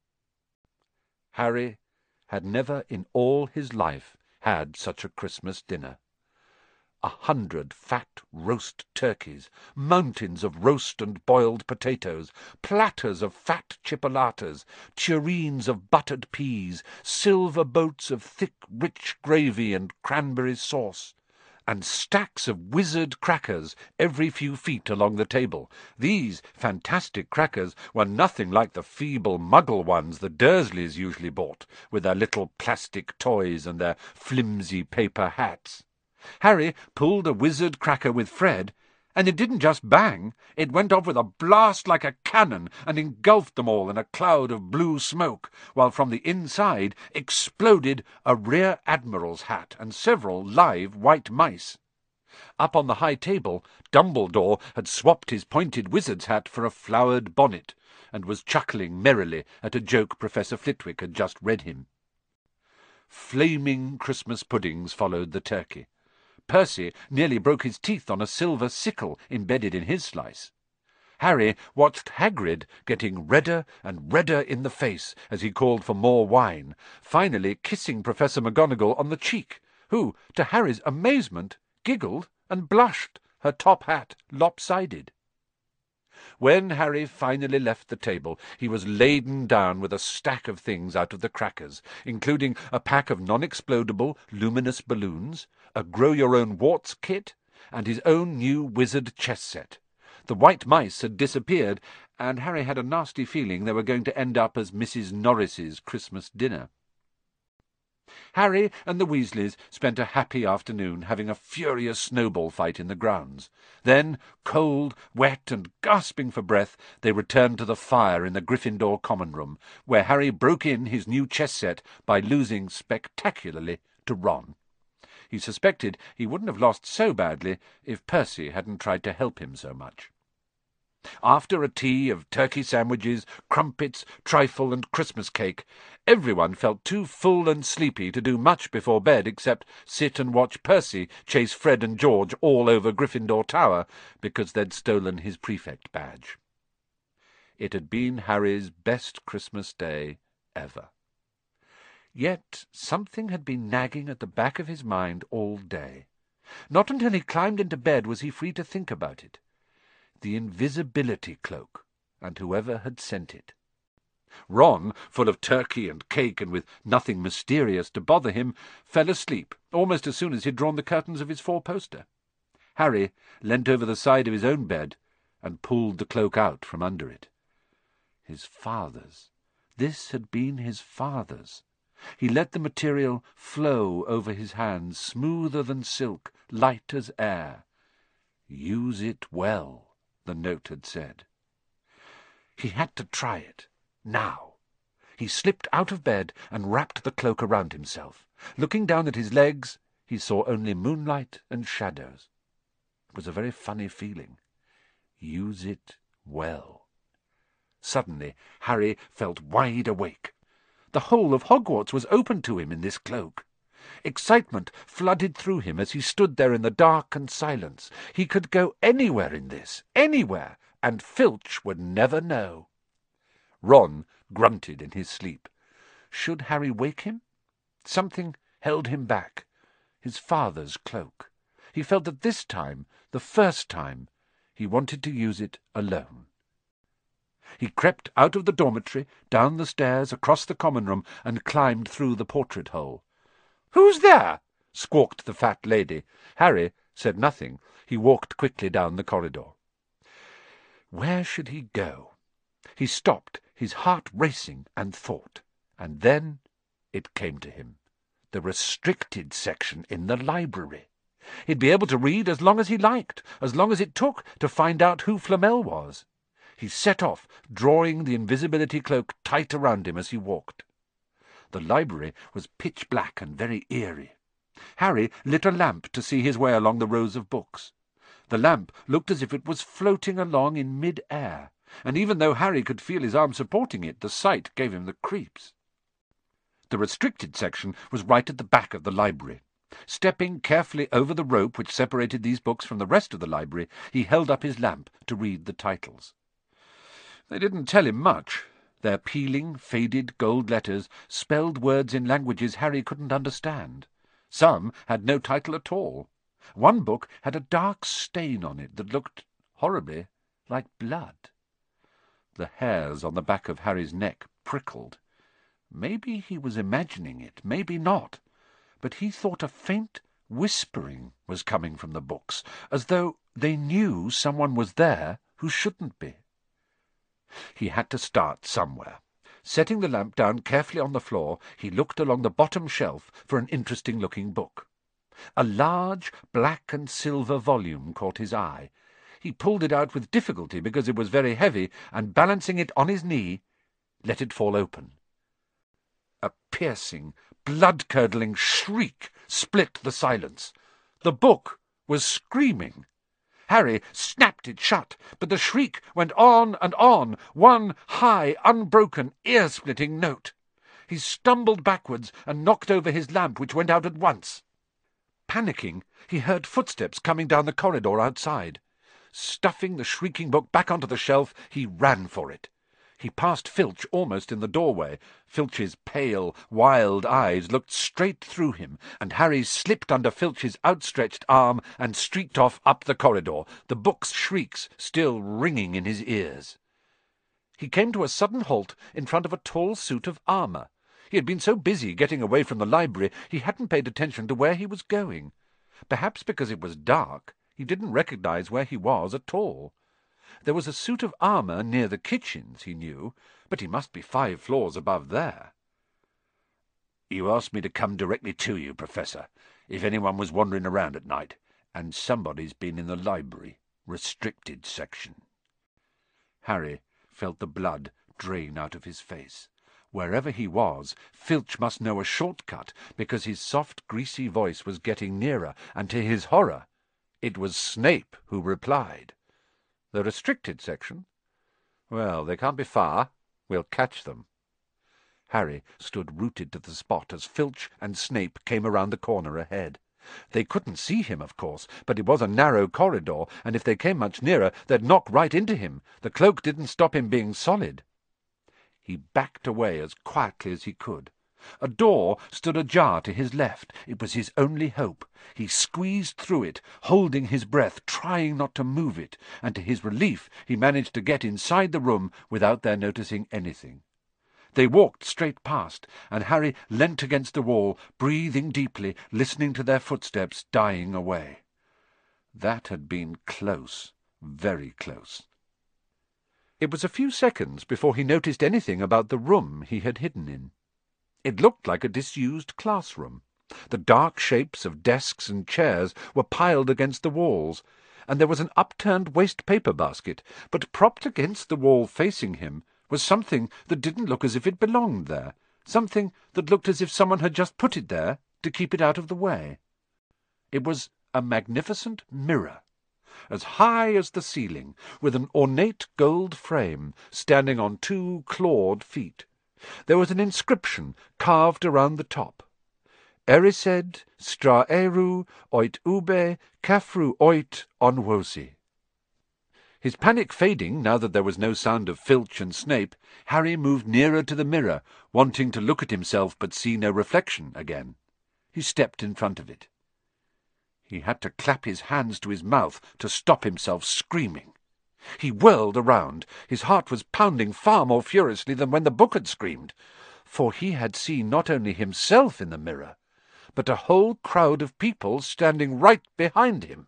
Harry had never in all his life had such a Christmas dinner. A hundred fat roast turkeys, mountains of roast and boiled potatoes, platters of fat chipolatas, tureens of buttered peas, silver boats of thick, rich gravy and cranberry sauce, and stacks of wizard crackers every few feet along the table. These fantastic crackers were nothing like the feeble muggle ones the Dursleys usually bought, with their little plastic toys and their flimsy paper hats. Harry pulled a wizard cracker with Fred, and it didn't just bang, it went off with a blast like a cannon and engulfed them all in a cloud of blue smoke, while from the inside exploded a rear admiral's hat and several live white mice. Up on the high table, Dumbledore had swapped his pointed wizard's hat for a flowered bonnet, and was chuckling merrily at a joke Professor Flitwick had just read him. Flaming Christmas puddings followed the turkey. Percy nearly broke his teeth on a silver sickle embedded in his slice. Harry watched Hagrid getting redder and redder in the face as he called for more wine, finally kissing Professor McGonagall on the cheek, who, to Harry's amazement, giggled and blushed, her top hat lopsided. When Harry finally left the table, he was laden down with a stack of things out of the crackers, including a pack of non-explodable luminous balloons, a grow-your-own-warts kit, and his own new wizard chess set. The white mice had disappeared, and Harry had a nasty feeling they were going to end up as Missus Norris's Christmas dinner. Harry and the Weasleys spent a happy afternoon having a furious snowball fight in the grounds. Then, cold, wet, and gasping for breath, they returned to the fire in the Gryffindor common room, where Harry broke in his new chess set by losing spectacularly to Ron. He suspected he wouldn't have lost so badly if Percy hadn't tried to help him so much. After a tea of turkey sandwiches, crumpets, trifle, and Christmas cake, everyone felt too full and sleepy to do much before bed except sit and watch Percy chase Fred and George all over Gryffindor Tower because they'd stolen his prefect badge. It had been Harry's best Christmas day ever. Yet something had been nagging at the back of his mind all day. Not until he climbed into bed was he free to think about it. The invisibility cloak, and whoever had sent it. Ron, full of turkey and cake and with nothing mysterious to bother him, fell asleep almost as soon as he'd drawn the curtains of his four-poster. Harry leant over the side of his own bed and pulled the cloak out from under it. His father's. This had been his father's. He let the material flow over his hands, smoother than silk, light as air. "Use it well," the note had said. He had to try it, now. He slipped out of bed and wrapped the cloak around himself. Looking down at his legs, he saw only moonlight and shadows. It was a very funny feeling. Use it well. Suddenly, Harry felt wide awake. The whole of Hogwarts was open to him in this cloak. Excitement flooded through him as he stood there in the dark and silence. He could go anywhere in this, anywhere, and Filch would never know. Ron grunted in his sleep. Should Harry wake him? Something held him back. His father's cloak. He felt that this time, the first time, he wanted to use it alone. He crept out of the dormitory, down the stairs, across the common room, and climbed through the portrait hole. "Who's there?" squawked the fat lady. Harry said nothing. He walked quickly down the corridor. Where should he go? He stopped, his heart racing, and thought. And then it came to him. The restricted section in the library. He'd be able to read as long as he liked, as long as it took to find out who Flamel was. He set off, drawing the invisibility cloak tight around him as he walked. The library was pitch black and very eerie. Harry lit a lamp to see his way along the rows of books. The lamp looked as if it was floating along in mid-air, and even though Harry could feel his arm supporting it, the sight gave him the creeps. The restricted section was right at the back of the library. Stepping carefully over the rope which separated these books from the rest of the library, he held up his lamp to read the titles. They didn't tell him much. Their peeling, faded gold letters spelled words in languages Harry couldn't understand. Some had no title at all. One book had a dark stain on it that looked horribly like blood. The hairs on the back of Harry's neck prickled. Maybe he was imagining it, maybe not, but he thought a faint whispering was coming from the books, as though they knew someone was there who shouldn't be. He had to start somewhere. Setting the lamp down carefully on the floor, he looked along the bottom shelf for an interesting-looking book. A large black and silver volume caught his eye. He pulled it out with difficulty because it was very heavy, and balancing it on his knee, let it fall open. A piercing, blood-curdling shriek split the silence. The book was screaming. Harry snapped it shut, but the shriek went on and on, one high, unbroken, ear-splitting note. He stumbled backwards and knocked over his lamp, which went out at once. Panicking, he heard footsteps coming down the corridor outside. Stuffing the shrieking book back onto the shelf, he ran for it. He passed Filch almost in the doorway. Filch's pale, wild eyes looked straight through him, and Harry slipped under Filch's outstretched arm and streaked off up the corridor, the book's shrieks still ringing in his ears. He came to a sudden halt in front of a tall suit of armour. He had been so busy getting away from the library he hadn't paid attention to where he was going. Perhaps because it was dark, he didn't recognize where he was at all. There was a suit of armour near the kitchens, he knew, but he must be five floors above there. "You asked me to come directly to you, Professor, if anyone was wandering around at night, and somebody's been in the library, restricted section." Harry felt the blood drain out of his face. Wherever he was, Filch must know a shortcut, because his soft, greasy voice was getting nearer, and to his horror, it was Snape who replied. "The restricted section? Well, they can't be far. We'll catch them." Harry stood rooted to the spot as Filch and Snape came around the corner ahead. They couldn't see him, of course, but it was a narrow corridor, and if they came much nearer, they'd knock right into him. The cloak didn't stop him being solid. He backed away as quietly as he could. A door stood ajar to his left. It was his only hope. He squeezed through it, holding his breath, trying not to move it, and to his relief he managed to get inside the room without their noticing anything. They walked straight past, and Harry leant against the wall, breathing deeply, listening to their footsteps dying away. That had been close, very close. It was a few seconds before he noticed anything about the room he had hidden in. It looked like a disused classroom. The dark shapes of desks and chairs were piled against the walls, and there was an upturned waste-paper basket, but propped against the wall facing him was something that didn't look as if it belonged there, something that looked as if someone had just put it there to keep it out of the way. It was a magnificent mirror, as high as the ceiling, with an ornate gold frame standing on two clawed feet. There was an inscription carved around the top. Erised stra eru oit ube cafru oit onwosi. His panic fading now that there was no sound of Filch and Snape, Harry moved nearer to the mirror, wanting to look at himself but see no reflection again. He stepped in front of it. He had to clap his hands to his mouth to stop himself screaming. He whirled around. His heart was pounding far more furiously than when the book had screamed, for he had seen not only himself in the mirror, but a whole crowd of people standing right behind him.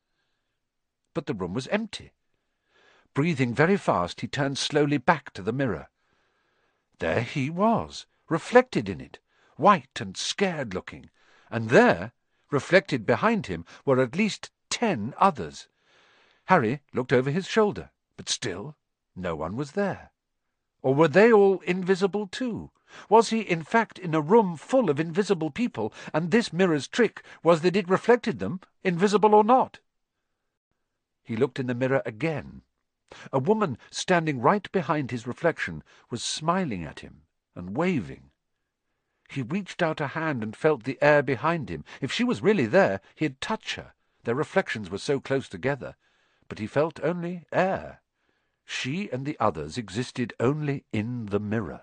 But the room was empty. Breathing very fast, he turned slowly back to the mirror. There he was, reflected in it, white and scared-looking, and there, reflected behind him, were at least ten others. Harry looked over his shoulder, but still no one was there. Or were they all invisible too? Was he in fact in a room full of invisible people, and this mirror's trick was that it reflected them, invisible or not? He looked in the mirror again. A woman standing right behind his reflection was smiling at him and waving. He reached out a hand and felt the air behind him. If she was really there, he'd touch her. Their reflections were so close together. But he felt only air. She and the others existed only in the mirror.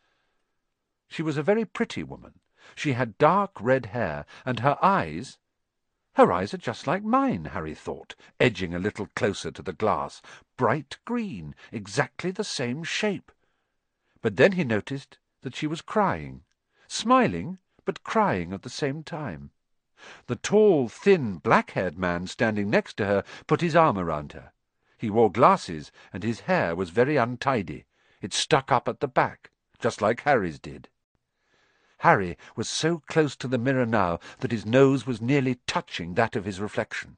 She was a very pretty woman. She had dark red hair, and her eyes— Her eyes are just like mine, Harry thought, edging a little closer to the glass. Bright green, exactly the same shape. But then he noticed that she was crying. Smiling, but crying at the same time. The tall, thin, black-haired man standing next to her put his arm around her. He wore glasses, and his hair was very untidy. It stuck up at the back, just like Harry's did. Harry was so close to the mirror now that his nose was nearly touching that of his reflection.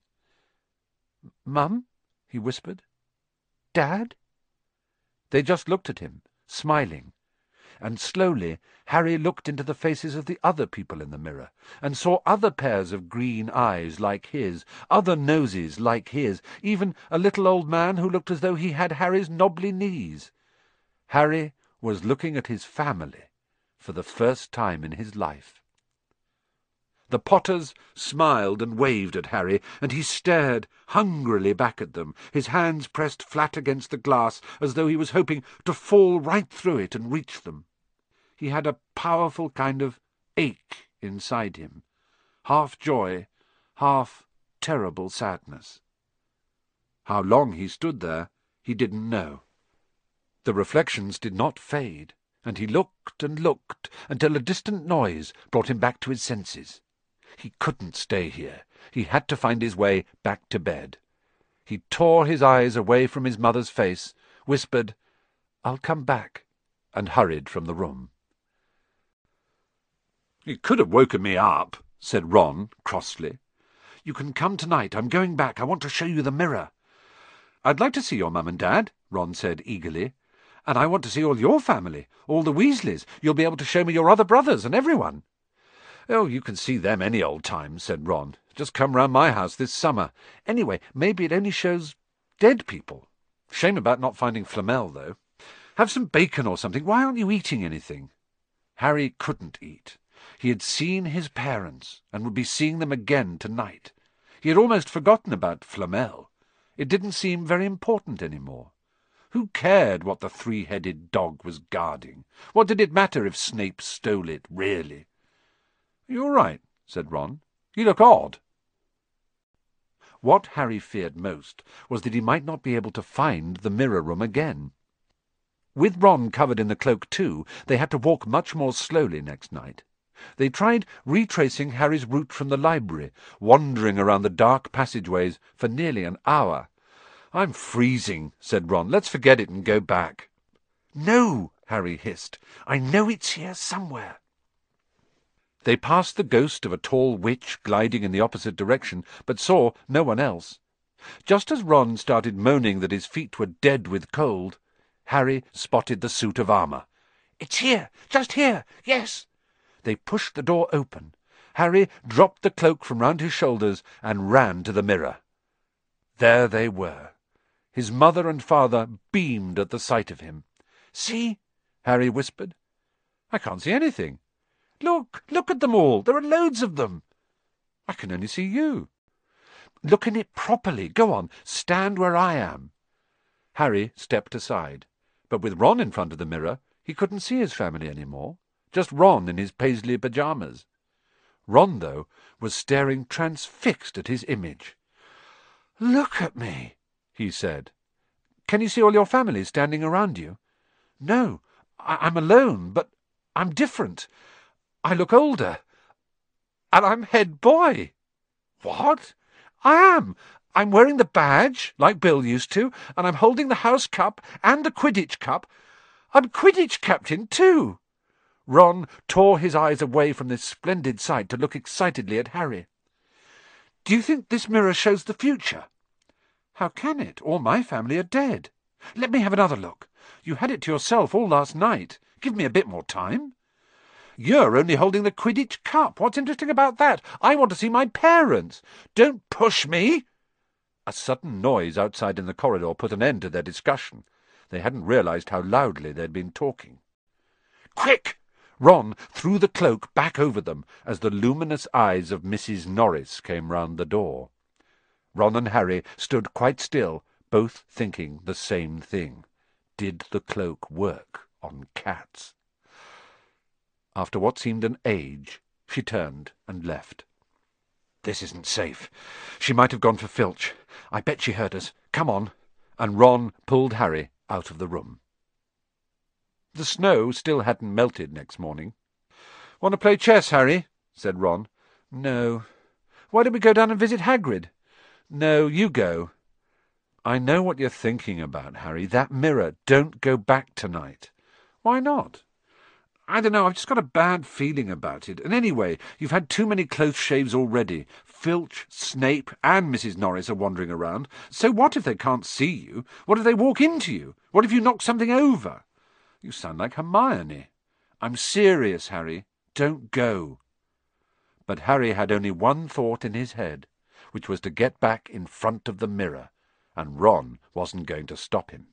"Mum?" he whispered. "Dad?" They just looked at him, smiling. And slowly Harry looked into the faces of the other people in the mirror, and saw other pairs of green eyes like his, other noses like his, even a little old man who looked as though he had Harry's knobbly knees. Harry was looking at his family for the first time in his life. The Potters smiled and waved at Harry, and he stared hungrily back at them, his hands pressed flat against the glass as though he was hoping to fall right through it and reach them. He had a powerful kind of ache inside him, half joy, half terrible sadness. How long he stood there, he didn't know. The reflections did not fade, and he looked and looked until a distant noise brought him back to his senses. He couldn't stay here. He had to find his way back to bed. He tore his eyes away from his mother's face, whispered, "I'll come back," and hurried from the room. "You could have woken me up," said Ron crossly. "You can come tonight. I'm going back. I want to show you the mirror." "I'd like to see your mum and dad," Ron said eagerly. "And I want to see all your family, all the Weasleys. You'll be able to show me your other brothers and everyone." "Oh, you can see them any old time," said Ron. "Just come round my house this summer. Anyway, maybe it only shows dead people. Shame about not finding Flamel, though. Have some bacon or something. Why aren't you eating anything?" Harry couldn't eat. He had seen his parents, and would be seeing them again tonight. He had almost forgotten about Flamel. It didn't seem very important any more. Who cared what the three-headed dog was guarding? What did it matter if Snape stole it, really? "You all right?" said Ron. "You look odd." What Harry feared most was that he might not be able to find the mirror room again. With Ron covered in the cloak too, they had to walk much more slowly next night. They tried retracing Harry's route from the library, wandering around the dark passageways for nearly an hour. "I'm freezing," said Ron. "Let's forget it and go back." "No," Harry hissed. "I know it's here somewhere." They passed the ghost of a tall witch gliding in the opposite direction, but saw no one else. Just as Ron started moaning that his feet were dead with cold, Harry spotted the suit of armour. "It's here! Just here! Yes!" They pushed the door open. Harry dropped the cloak from round his shoulders and ran to the mirror. There they were. His mother and father beamed at the sight of him. "See?" Harry whispered. "I can't see anything." "Look! Look at them all! There are loads of them." "I can only see you." "Look in it properly. Go on, stand where I am." Harry stepped aside, but with Ron in front of the mirror, he couldn't see his family any more. Just Ron in his paisley pyjamas. Ron, though, was staring transfixed at his image. "Look at me," he said. "Can you see all your family standing around you?" "No, I I'm alone, but I'm different. I look older. And I'm head boy." "What?" "I am. I'm wearing the badge, like Bill used to, and I'm holding the house cup and the Quidditch cup. I'm Quidditch captain, too." Ron tore his eyes away from this splendid sight to look excitedly at Harry. "Do you think this mirror shows the future?" "How can it? All my family are dead." Let me have another look. You had it to yourself all last night. Give me a bit more time. You're only holding the Quidditch cup. What's interesting about that? I want to see my parents. Don't push me!" A sudden noise outside in the corridor put an end to their discussion. They hadn't realized how loudly they'd been talking. "Quick!" Ron threw the cloak back over them as the luminous eyes of Missus Norris came round the door. Ron and Harry stood quite still, both thinking the same thing. Did the cloak work on cats? After what seemed an age, she turned and left. "This isn't safe. She might have gone for Filch. I bet she heard us. Come on." And Ron pulled Harry out of the room. The snow still hadn't melted next morning. "Want to play chess, Harry?" said Ron. "No." "Why don't we go down and visit Hagrid?" "No, you go." "I know what you're thinking about, Harry. That mirror. Don't go back tonight." "Why not?" "I don't know, I've just got a bad feeling about it. And anyway, you've had too many close shaves already. Filch, Snape, and Missus Norris are wandering around. So what if they can't see you? What if they walk into you? What if you knock something over? You sound like Hermione." "I'm serious, Harry. Don't go." But Harry had only one thought in his head, which was to get back in front of the mirror, and Ron wasn't going to stop him.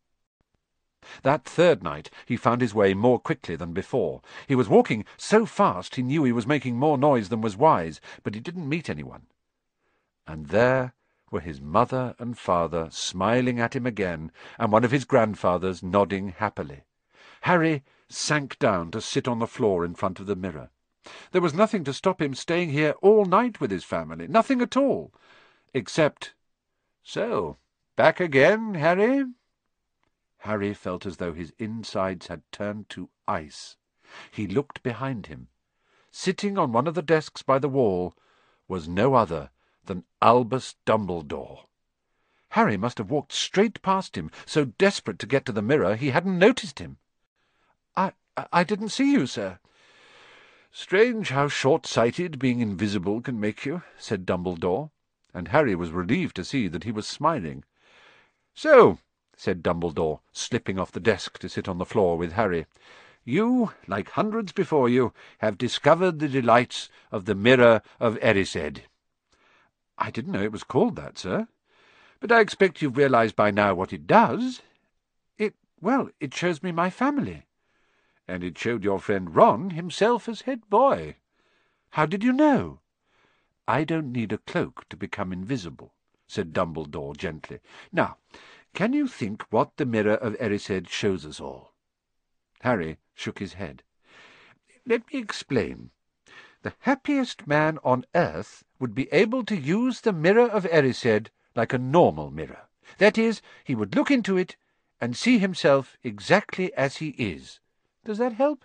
That third night he found his way more quickly than before. He was walking so fast he knew he was making more noise than was wise, but he didn't meet anyone. And there were his mother and father smiling at him again, and one of his grandfathers nodding happily. Harry sank down to sit on the floor in front of the mirror. There was nothing to stop him staying here all night with his family, nothing at all, except— "So, back again, Harry?" Harry felt as though his insides had turned to ice. He looked behind him. Sitting on one of the desks by the wall was no other than Albus Dumbledore. Harry must have walked straight past him, so desperate to get to the mirror he hadn't noticed him. I, I didn't see you, sir." "Strange how short-sighted being invisible can make you," said Dumbledore, and Harry was relieved to see that he was smiling. "So," said Dumbledore, slipping off the desk to sit on the floor with Harry, "you, like hundreds before you, have discovered the delights of the Mirror of Erised." "I didn't know it was called that, sir." "But I expect you've realized by now what it does." It, well, it shows me my family." "And it showed your friend Ron himself as head boy." "How did you know?" "I don't need a cloak to become invisible," said Dumbledore gently. "Now, can you think what the Mirror of Erised shows us all?" Harry shook his head. "Let me explain. The happiest man on earth would be able to use the Mirror of Erised like a normal mirror. That is, he would look into it and see himself exactly as he is. Does that help?"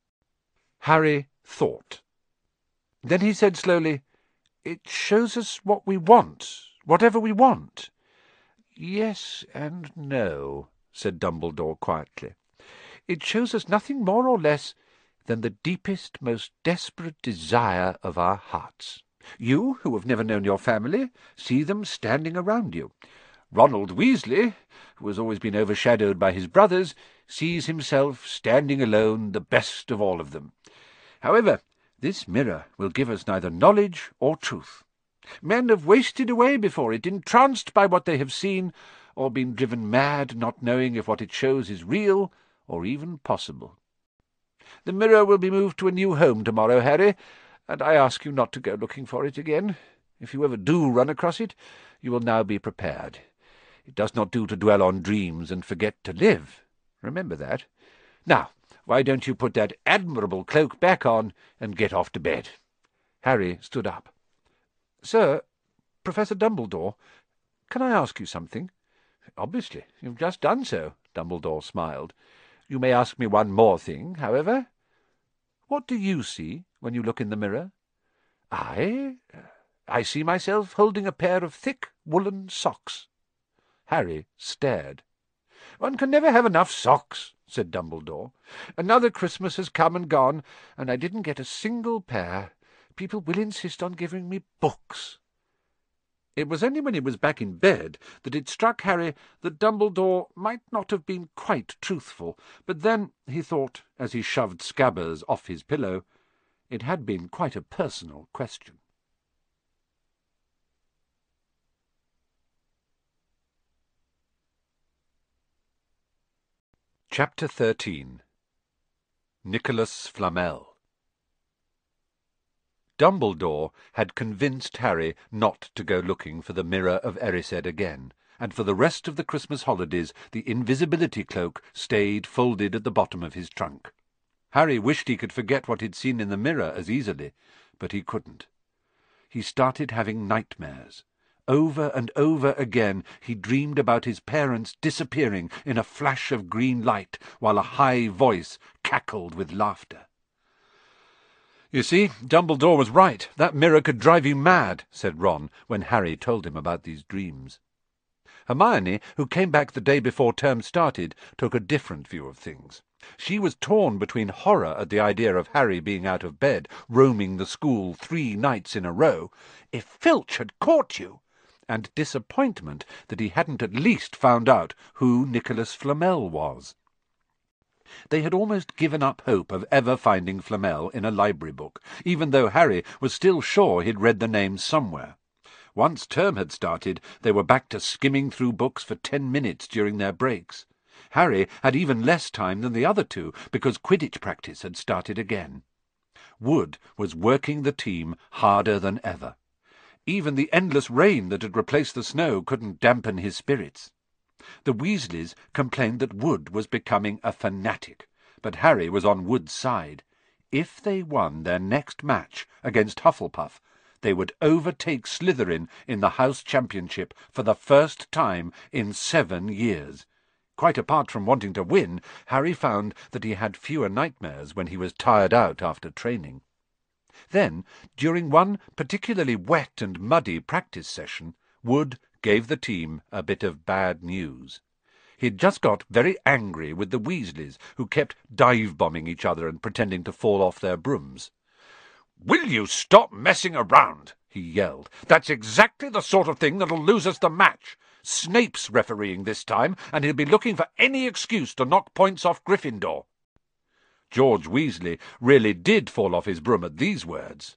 Harry thought. Then he said slowly, "It shows us what we want, whatever we want." "Yes and no," said Dumbledore quietly. "It shows us nothing more or less than the deepest, most desperate desire of our hearts. You, who have never known your family, see them standing around you. Ronald Weasley, who has always been overshadowed by his brothers, sees himself standing alone, the best of all of them. However, this mirror will give us neither knowledge or truth. Men have wasted away before it, entranced by what they have seen, or been driven mad, not knowing if what it shows is real or even possible. The mirror will be moved to a new home tomorrow, Harry, and I ask you not to go looking for it again. If you ever do run across it, you will now be prepared. It does not do to dwell on dreams and forget to live. Remember that. Now, why don't you put that admirable cloak back on and get off to bed?" Harry stood up. "Sir, Professor Dumbledore, can I ask you something?" "Obviously. You've just done so," Dumbledore smiled. "You may ask me one more thing, however. What do you see when you look in the mirror?" "I? I see myself holding a pair of thick woolen socks." Harry stared. "One can never have enough socks," said Dumbledore. "Another Christmas has come and gone, and I didn't get a single pair. People will insist on giving me books." It was only when he was back in bed that it struck Harry that Dumbledore might not have been quite truthful, but then, he thought, as he shoved Scabbers off his pillow, it had been quite a personal question. Chapter thirteen. Nicholas Flamel. Dumbledore had convinced Harry not to go looking for the Mirror of Erised again, and for the rest of the Christmas holidays the invisibility cloak stayed folded at the bottom of his trunk. Harry wished he could forget what he'd seen in the mirror as easily, but he couldn't. He started having nightmares. Over and over again he dreamed about his parents disappearing in a flash of green light while a high voice cackled with laughter. "You see, Dumbledore was right. That mirror could drive you mad," said Ron, when Harry told him about these dreams. Hermione, who came back the day before term started, took a different view of things. She was torn between horror at the idea of Harry being out of bed, roaming the school three nights in a row, if Filch had caught you, and disappointment that he hadn't at least found out who Nicholas Flamel was. They had almost given up hope of ever finding Flamel in a library book, even though Harry was still sure he'd read the name somewhere. Once term had started, they were back to skimming through books for ten minutes during their breaks. Harry had even less time than the other two, because Quidditch practice had started again. Wood was working the team harder than ever. Even the endless rain that had replaced the snow couldn't dampen his spirits. The Weasleys complained that Wood was becoming a fanatic, but Harry was on Wood's side. If they won their next match against Hufflepuff, they would overtake Slytherin in the House Championship for the first time in seven years. Quite apart from wanting to win, Harry found that he had fewer nightmares when he was tired out after training. Then, during one particularly wet and muddy practice session, Wood gave the team a bit of bad news. He'd just got very angry with the Weasleys, who kept dive-bombing each other and pretending to fall off their brooms. "Will you stop messing around?" he yelled. "That's exactly the sort of thing that'll lose us the match. Snape's refereeing this time, and he'll be looking for any excuse to knock points off Gryffindor." George Weasley really did fall off his broom at these words.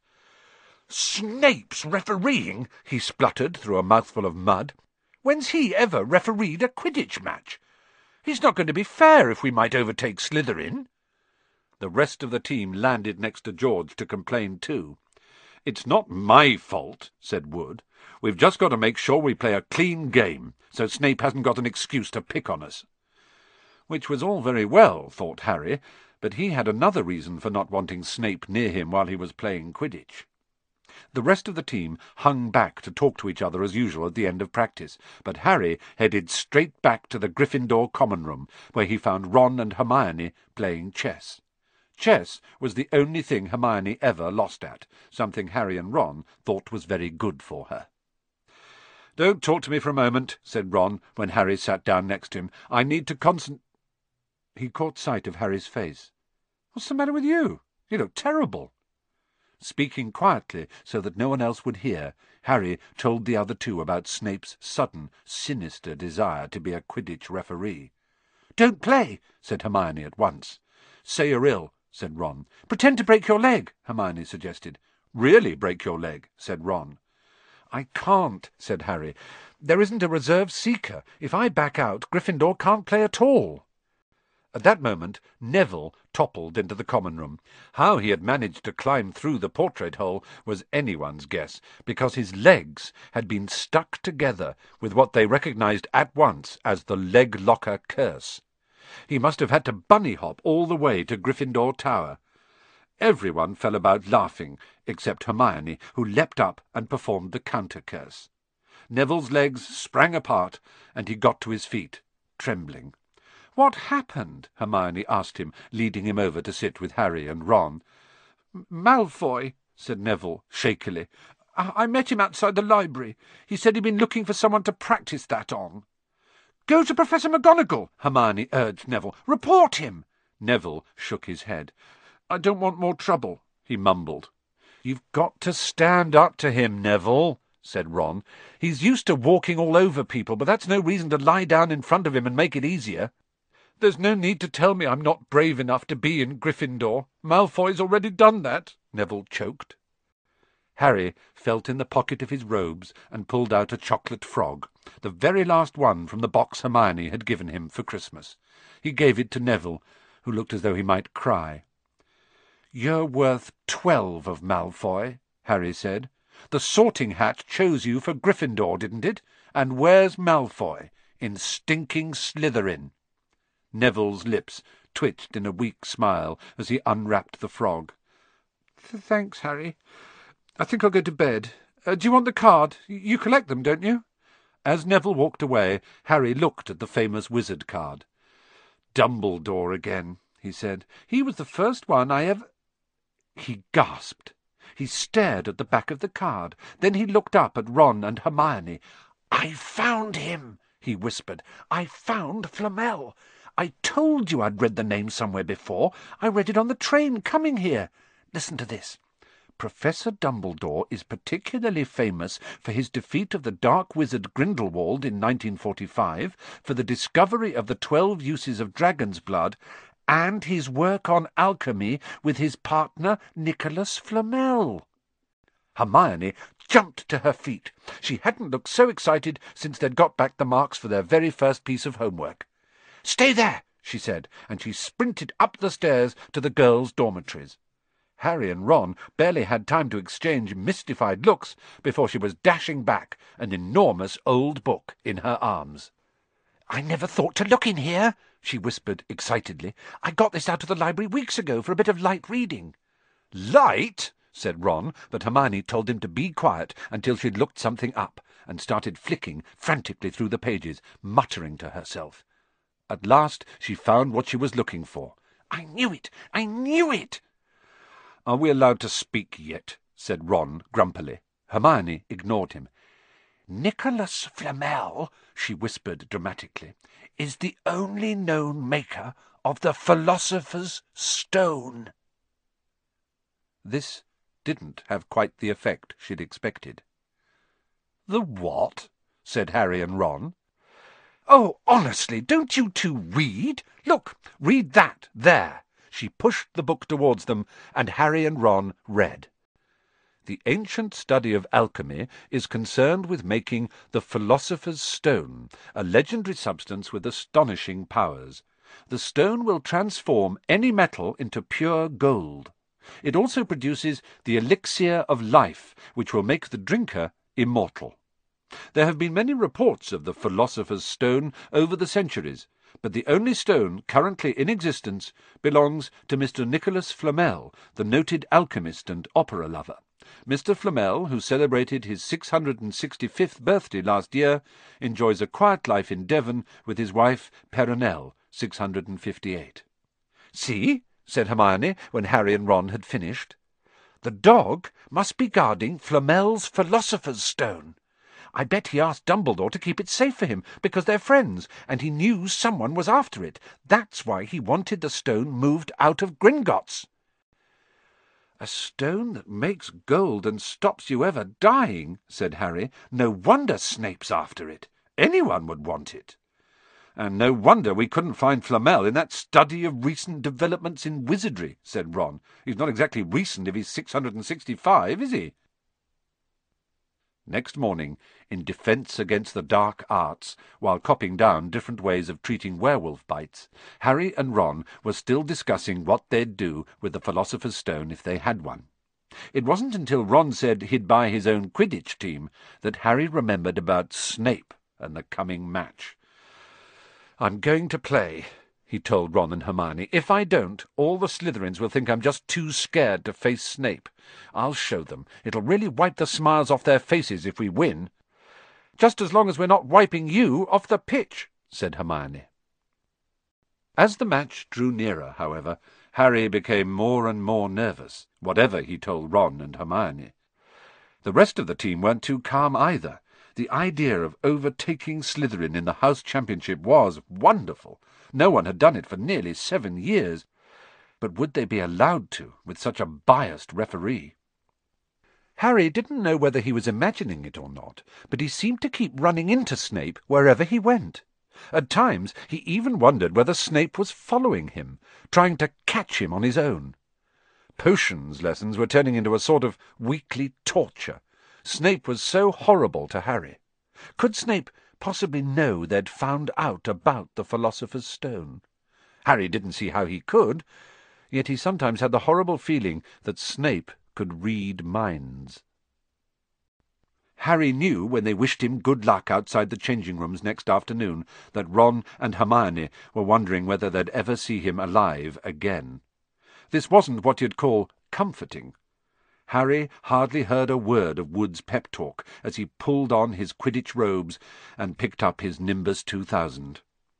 "Snape's refereeing?" he spluttered through a mouthful of mud. "When's he ever refereed a Quidditch match? He's not going to be fair if we might overtake Slytherin." The rest of the team landed next to George to complain too. "It's not my fault," said Wood. "We've just got to make sure we play a clean game, so Snape hasn't got an excuse to pick on us." Which was all very well, thought Harry, but he had another reason for not wanting Snape near him while he was playing Quidditch. The rest of the team hung back to talk to each other as usual at the end of practice, but Harry headed straight back to the Gryffindor common room, where he found Ron and Hermione playing chess. Chess was the only thing Hermione ever lost at, something Harry and Ron thought was very good for her. "Don't talk to me for a moment," said Ron, when Harry sat down next to him. "I need to concentrate." He caught sight of Harry's face. "What's the matter with you? You look terrible." Speaking quietly so that no one else would hear, Harry told the other two about Snape's sudden, sinister desire to be a Quidditch referee. "Don't play," said Hermione at once. "Say you're ill," said Ron. "Pretend to break your leg," Hermione suggested. "Really break your leg," said Ron. "I can't," said Harry. "There isn't a reserve seeker. If I back out, Gryffindor can't play at all." At that moment Neville toppled into the common room. How he had managed to climb through the portrait hole was anyone's guess, because his legs had been stuck together with what they recognized at once as the leg-locker curse. He must have had to bunny-hop all the way to Gryffindor Tower. Everyone fell about laughing, except Hermione, who leapt up and performed the counter-curse. Neville's legs sprang apart, and he got to his feet, trembling. "What happened?" Hermione asked him, leading him over to sit with Harry and Ron. "Malfoy," said Neville shakily. I, I met him outside the library. He said he'd been looking for someone to practice that on." "Go to Professor McGonagall," Hermione urged Neville. "Report him." Neville shook his head. "I don't want more trouble," he mumbled. "You've got to stand up to him, Neville," said Ron. "He's used to walking all over people, but that's no reason to lie down in front of him and make it easier." "There's no need to tell me I'm not brave enough to be in Gryffindor. Malfoy's already done that," Neville choked. Harry felt in the pocket of his robes and pulled out a chocolate frog, the very last one from the box Hermione had given him for Christmas. He gave it to Neville, who looked as though he might cry. "You're worth twelve of Malfoy," Harry said. "The Sorting Hat chose you for Gryffindor, didn't it? And where's Malfoy? In stinking Slytherin." Neville's lips twitched in a weak smile as he unwrapped the frog. "Thanks, Harry. I think I'll go to bed. Uh, do you want the card? You collect them, don't you?" As Neville walked away, Harry looked at the famous wizard card. "Dumbledore again," he said. "He was the first one I ever—" He gasped. He stared at the back of the card. Then he looked up at Ron and Hermione. "I found him," he whispered. "I found Flamel. I told you I'd read the name somewhere before. I read it on the train coming here. Listen to this. Professor Dumbledore is particularly famous for his defeat of the dark wizard Grindelwald in nineteen forty-five, for the discovery of the twelve uses of dragon's blood, and his work on alchemy with his partner Nicholas Flamel." Hermione jumped to her feet. She hadn't looked so excited since they'd got back the marks for their very first piece of homework. "Stay there," she said, and she sprinted up the stairs to the girls' dormitories. Harry and Ron barely had time to exchange mystified looks before she was dashing back, an enormous old book in her arms. "I never thought to look in here," she whispered excitedly. "I got this out of the library weeks ago for a bit of light reading." "Light?" said Ron, but Hermione told him to be quiet until she'd looked something up, and started flicking frantically through the pages, muttering to herself. At last she found what she was looking for. "I knew it! I knew it!" "Are we allowed to speak yet?" said Ron grumpily. Hermione ignored him. "Nicholas Flamel," she whispered dramatically, "is the only known maker of the Philosopher's Stone." This didn't have quite the effect she'd expected. "The what?" said Harry and Ron. "Oh, honestly, don't you two read? Look, read that, there." She pushed the book towards them, and Harry and Ron read. "The ancient study of alchemy is concerned with making the Philosopher's Stone, a legendary substance with astonishing powers. The stone will transform any metal into pure gold. It also produces the elixir of life, which will make the drinker immortal. There have been many reports of the Philosopher's Stone over the centuries, but the only stone currently in existence belongs to Mister Nicholas Flamel, the noted alchemist and opera lover. Mister Flamel, who celebrated his six hundred and sixty-fifth birthday last year, enjoys a quiet life in Devon with his wife Peronelle, six hundred and fifty-eight. "See," said Hermione, when Harry and Ron had finished. "The dog must be guarding Flamel's Philosopher's Stone. I bet he asked Dumbledore to keep it safe for him, because they're friends, and he knew someone was after it. That's why he wanted the stone moved out of Gringotts." "A stone that makes gold and stops you ever dying," said Harry. "No wonder Snape's after it. Anyone would want it." "And no wonder we couldn't find Flamel in that study of recent developments in wizardry," said Ron. "He's not exactly recent if he's six hundred and sixty-five, is he?" Next morning, in defence against the dark arts, while copying down different ways of treating werewolf bites, Harry and Ron were still discussing what they'd do with the Philosopher's Stone if they had one. It wasn't until Ron said he'd buy his own Quidditch team that Harry remembered about Snape and the coming match. "I'm going to play," he told Ron and Hermione. "If I don't, all the Slytherins will think I'm just too scared to face Snape. I'll show them. It'll really wipe the smiles off their faces if we win." "Just as long as we're not wiping you off the pitch," said Hermione. As the match drew nearer, however, Harry became more and more nervous, whatever he told Ron and Hermione. The rest of the team weren't too calm either. The idea of overtaking Slytherin in the House Championship was wonderful. No one had done it for nearly seven years. But would they be allowed to, with such a biased referee? Harry didn't know whether he was imagining it or not, but he seemed to keep running into Snape wherever he went. At times he even wondered whether Snape was following him, trying to catch him on his own. Potions lessons were turning into a sort of weekly torture. Snape was so horrible to Harry. Could Snape possibly know they'd found out about the Philosopher's Stone? Harry didn't see how he could, yet he sometimes had the horrible feeling that Snape could read minds. Harry knew when they wished him good luck outside the changing rooms next afternoon that Ron and Hermione were wondering whether they'd ever see him alive again. This wasn't what you'd call comforting. Harry hardly heard a word of Wood's pep talk as he pulled on his Quidditch robes and picked up his Nimbus two thousand.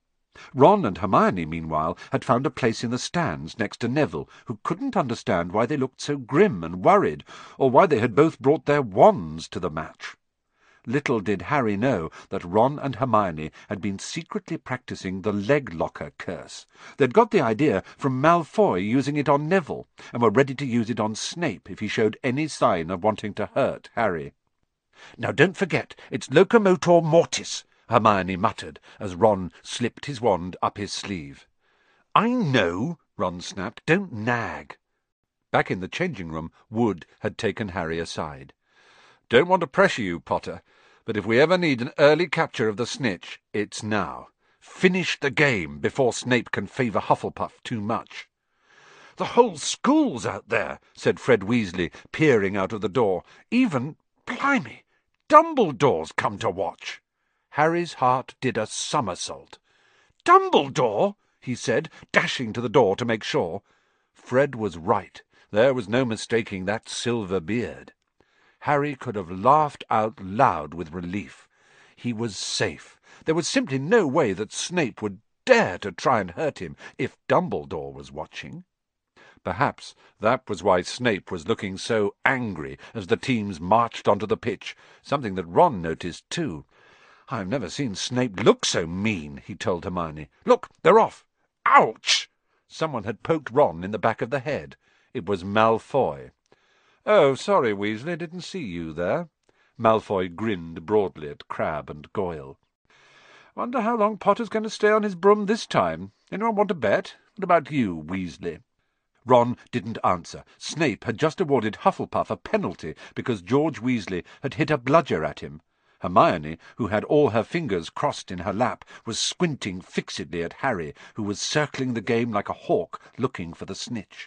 Ron and Hermione, meanwhile, had found a place in the stands next to Neville, who couldn't understand why they looked so grim and worried, or why they had both brought their wands to the match. Little did Harry know that Ron and Hermione had been secretly practising the leg-locker curse. They'd got the idea from Malfoy using it on Neville, and were ready to use it on Snape if he showed any sign of wanting to hurt Harry. "Now don't forget, it's Locomotor Mortis," Hermione muttered, as Ron slipped his wand up his sleeve. "I know," Ron snapped. "Don't nag." Back in the changing room, Wood had taken Harry aside. "Don't want to pressure you, Potter, but if we ever need an early capture of the snitch, it's now. Finish the game before Snape can favour Hufflepuff too much." "The whole school's out there," said Fred Weasley, peering out of the door. "Even, blimey, Dumbledore's come to watch." Harry's heart did a somersault. "Dumbledore?" he said, dashing to the door to make sure. Fred was right. There was no mistaking that silver beard. Harry could have laughed out loud with relief. He was safe. There was simply no way that Snape would dare to try and hurt him if Dumbledore was watching. Perhaps that was why Snape was looking so angry as the teams marched onto the pitch, something that Ron noticed too. "I've never seen Snape look so mean," he told Hermione. "Look, they're off." "Ouch!" Someone had poked Ron in the back of the head. It was Malfoy. "Oh, sorry, Weasley, didn't see you there." Malfoy grinned broadly at Crabbe and Goyle. "Wonder how long Potter's going to stay on his broom this time. Anyone want to bet? What about you, Weasley?" Ron didn't answer. Snape had just awarded Hufflepuff a penalty because George Weasley had hit a bludger at him. Hermione, who had all her fingers crossed in her lap, was squinting fixedly at Harry, who was circling the game like a hawk looking for the snitch.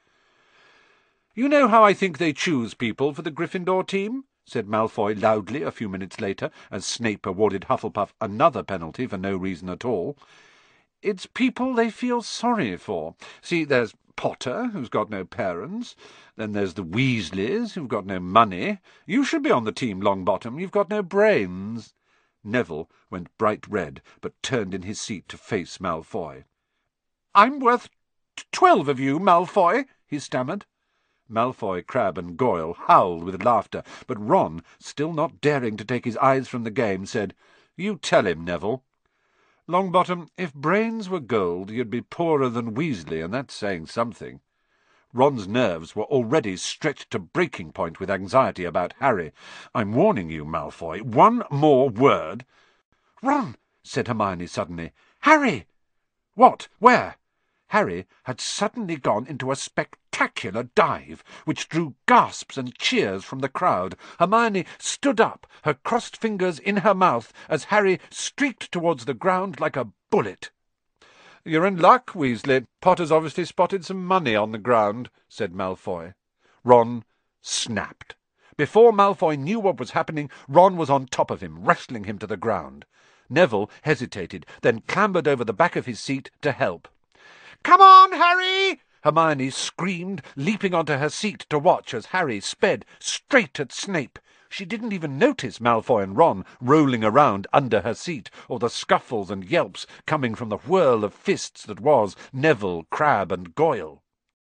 "You know how I think they choose people for the Gryffindor team?" said Malfoy loudly a few minutes later, as Snape awarded Hufflepuff another penalty for no reason at all. "It's people they feel sorry for. See, there's Potter, who's got no parents. Then there's the Weasleys, who've got no money. You should be on the team, Longbottom. You've got no brains." Neville went bright red, but turned in his seat to face Malfoy. "I'm worth twelve of you, Malfoy," he stammered. Malfoy, Crabbe, and Goyle howled with laughter, but Ron, still not daring to take his eyes from the game, said, "You tell him, Neville." "Longbottom, if brains were gold, you'd be poorer than Weasley, and that's saying something." Ron's nerves were already stretched to breaking point with anxiety about Harry. "I'm warning you, Malfoy. One more word—" "Ron!" said Hermione suddenly. "Harry!" "What? Where?" Harry had suddenly gone into a spectacular dive, which drew gasps and cheers from the crowd. Hermione stood up, her crossed fingers in her mouth, as Harry streaked towards the ground like a bullet. "You're in luck, Weasley. Potter's obviously spotted some money on the ground," said Malfoy. Ron snapped. Before Malfoy knew what was happening, Ron was on top of him, wrestling him to the ground. Neville hesitated, then clambered over the back of his seat to help. "Come on, Harry!" Hermione screamed, leaping onto her seat to watch as Harry sped straight at Snape. She didn't even notice Malfoy and Ron rolling around under her seat, or the scuffles and yelps coming from the whirl of fists that was Neville, Crabbe, and Goyle.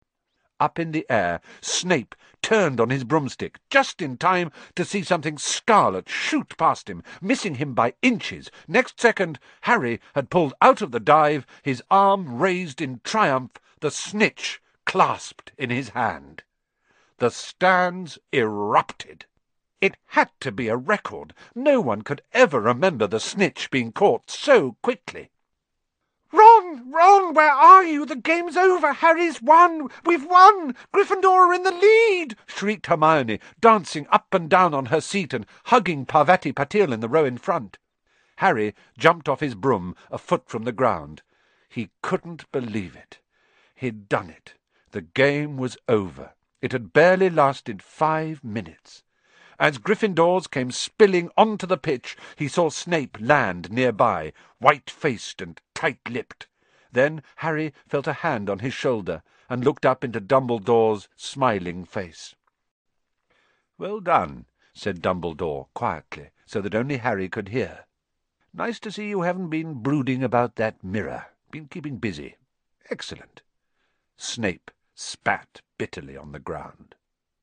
Up in the air, Snape turned on his broomstick, just in time to see something scarlet shoot past him, missing him by inches. Next second, Harry had pulled out of the dive, his arm raised in triumph, the snitch clasped in his hand. The stands erupted. It had to be a record. No one could ever remember the snitch being caught so quickly. "Ron! Ron, where are you? The game's over! Harry's won! We've won! Gryffindor are in the lead!" shrieked Hermione, dancing up and down on her seat and hugging Parvati Patil in the row in front. Harry jumped off his broom a foot from the ground. He couldn't believe it. He'd done it. The game was over. It had barely lasted five minutes. As Gryffindors came spilling onto the pitch, he saw Snape land nearby, white-faced and tight-lipped. Then Harry felt a hand on his shoulder and looked up into Dumbledore's smiling face. "Well done," said Dumbledore quietly, so that only Harry could hear. "Nice to see you haven't been brooding about that mirror. Been keeping busy. Excellent." Snape spat bitterly on the ground.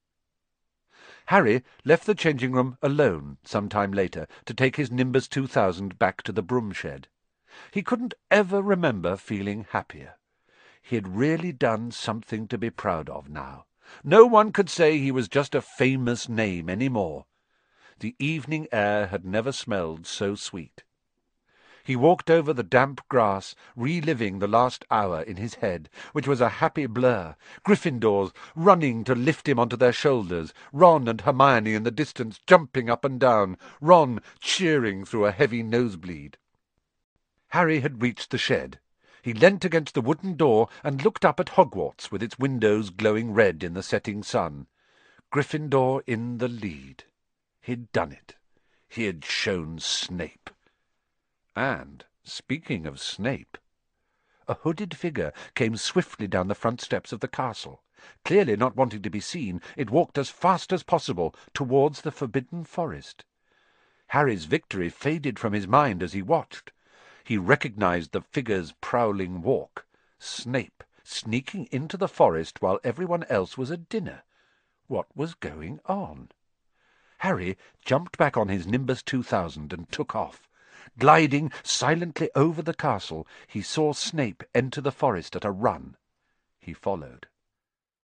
Harry left the changing-room alone some time later to take his Nimbus two thousand back to the broom-shed. He couldn't ever remember feeling happier. He had really done something to be proud of now. No one could say he was just a famous name any more. The evening air had never smelled so sweet. He walked over the damp grass, reliving the last hour in his head, which was a happy blur. Gryffindors running to lift him onto their shoulders, Ron and Hermione in the distance jumping up and down, Ron cheering through a heavy nosebleed. Harry had reached the shed. He leant against the wooden door and looked up at Hogwarts with its windows glowing red in the setting sun. Gryffindor in the lead. He'd done it. He had shown Snape. And, speaking of Snape, a hooded figure came swiftly down the front steps of the castle. Clearly not wanting to be seen, it walked as fast as possible towards the Forbidden Forest. Harry's victory faded from his mind as he watched. He recognized the figure's prowling walk. Snape, sneaking into the forest while everyone else was at dinner. What was going on? Harry jumped back on his Nimbus two thousand and took off. Gliding silently over the castle, he saw Snape enter the forest at a run. He followed.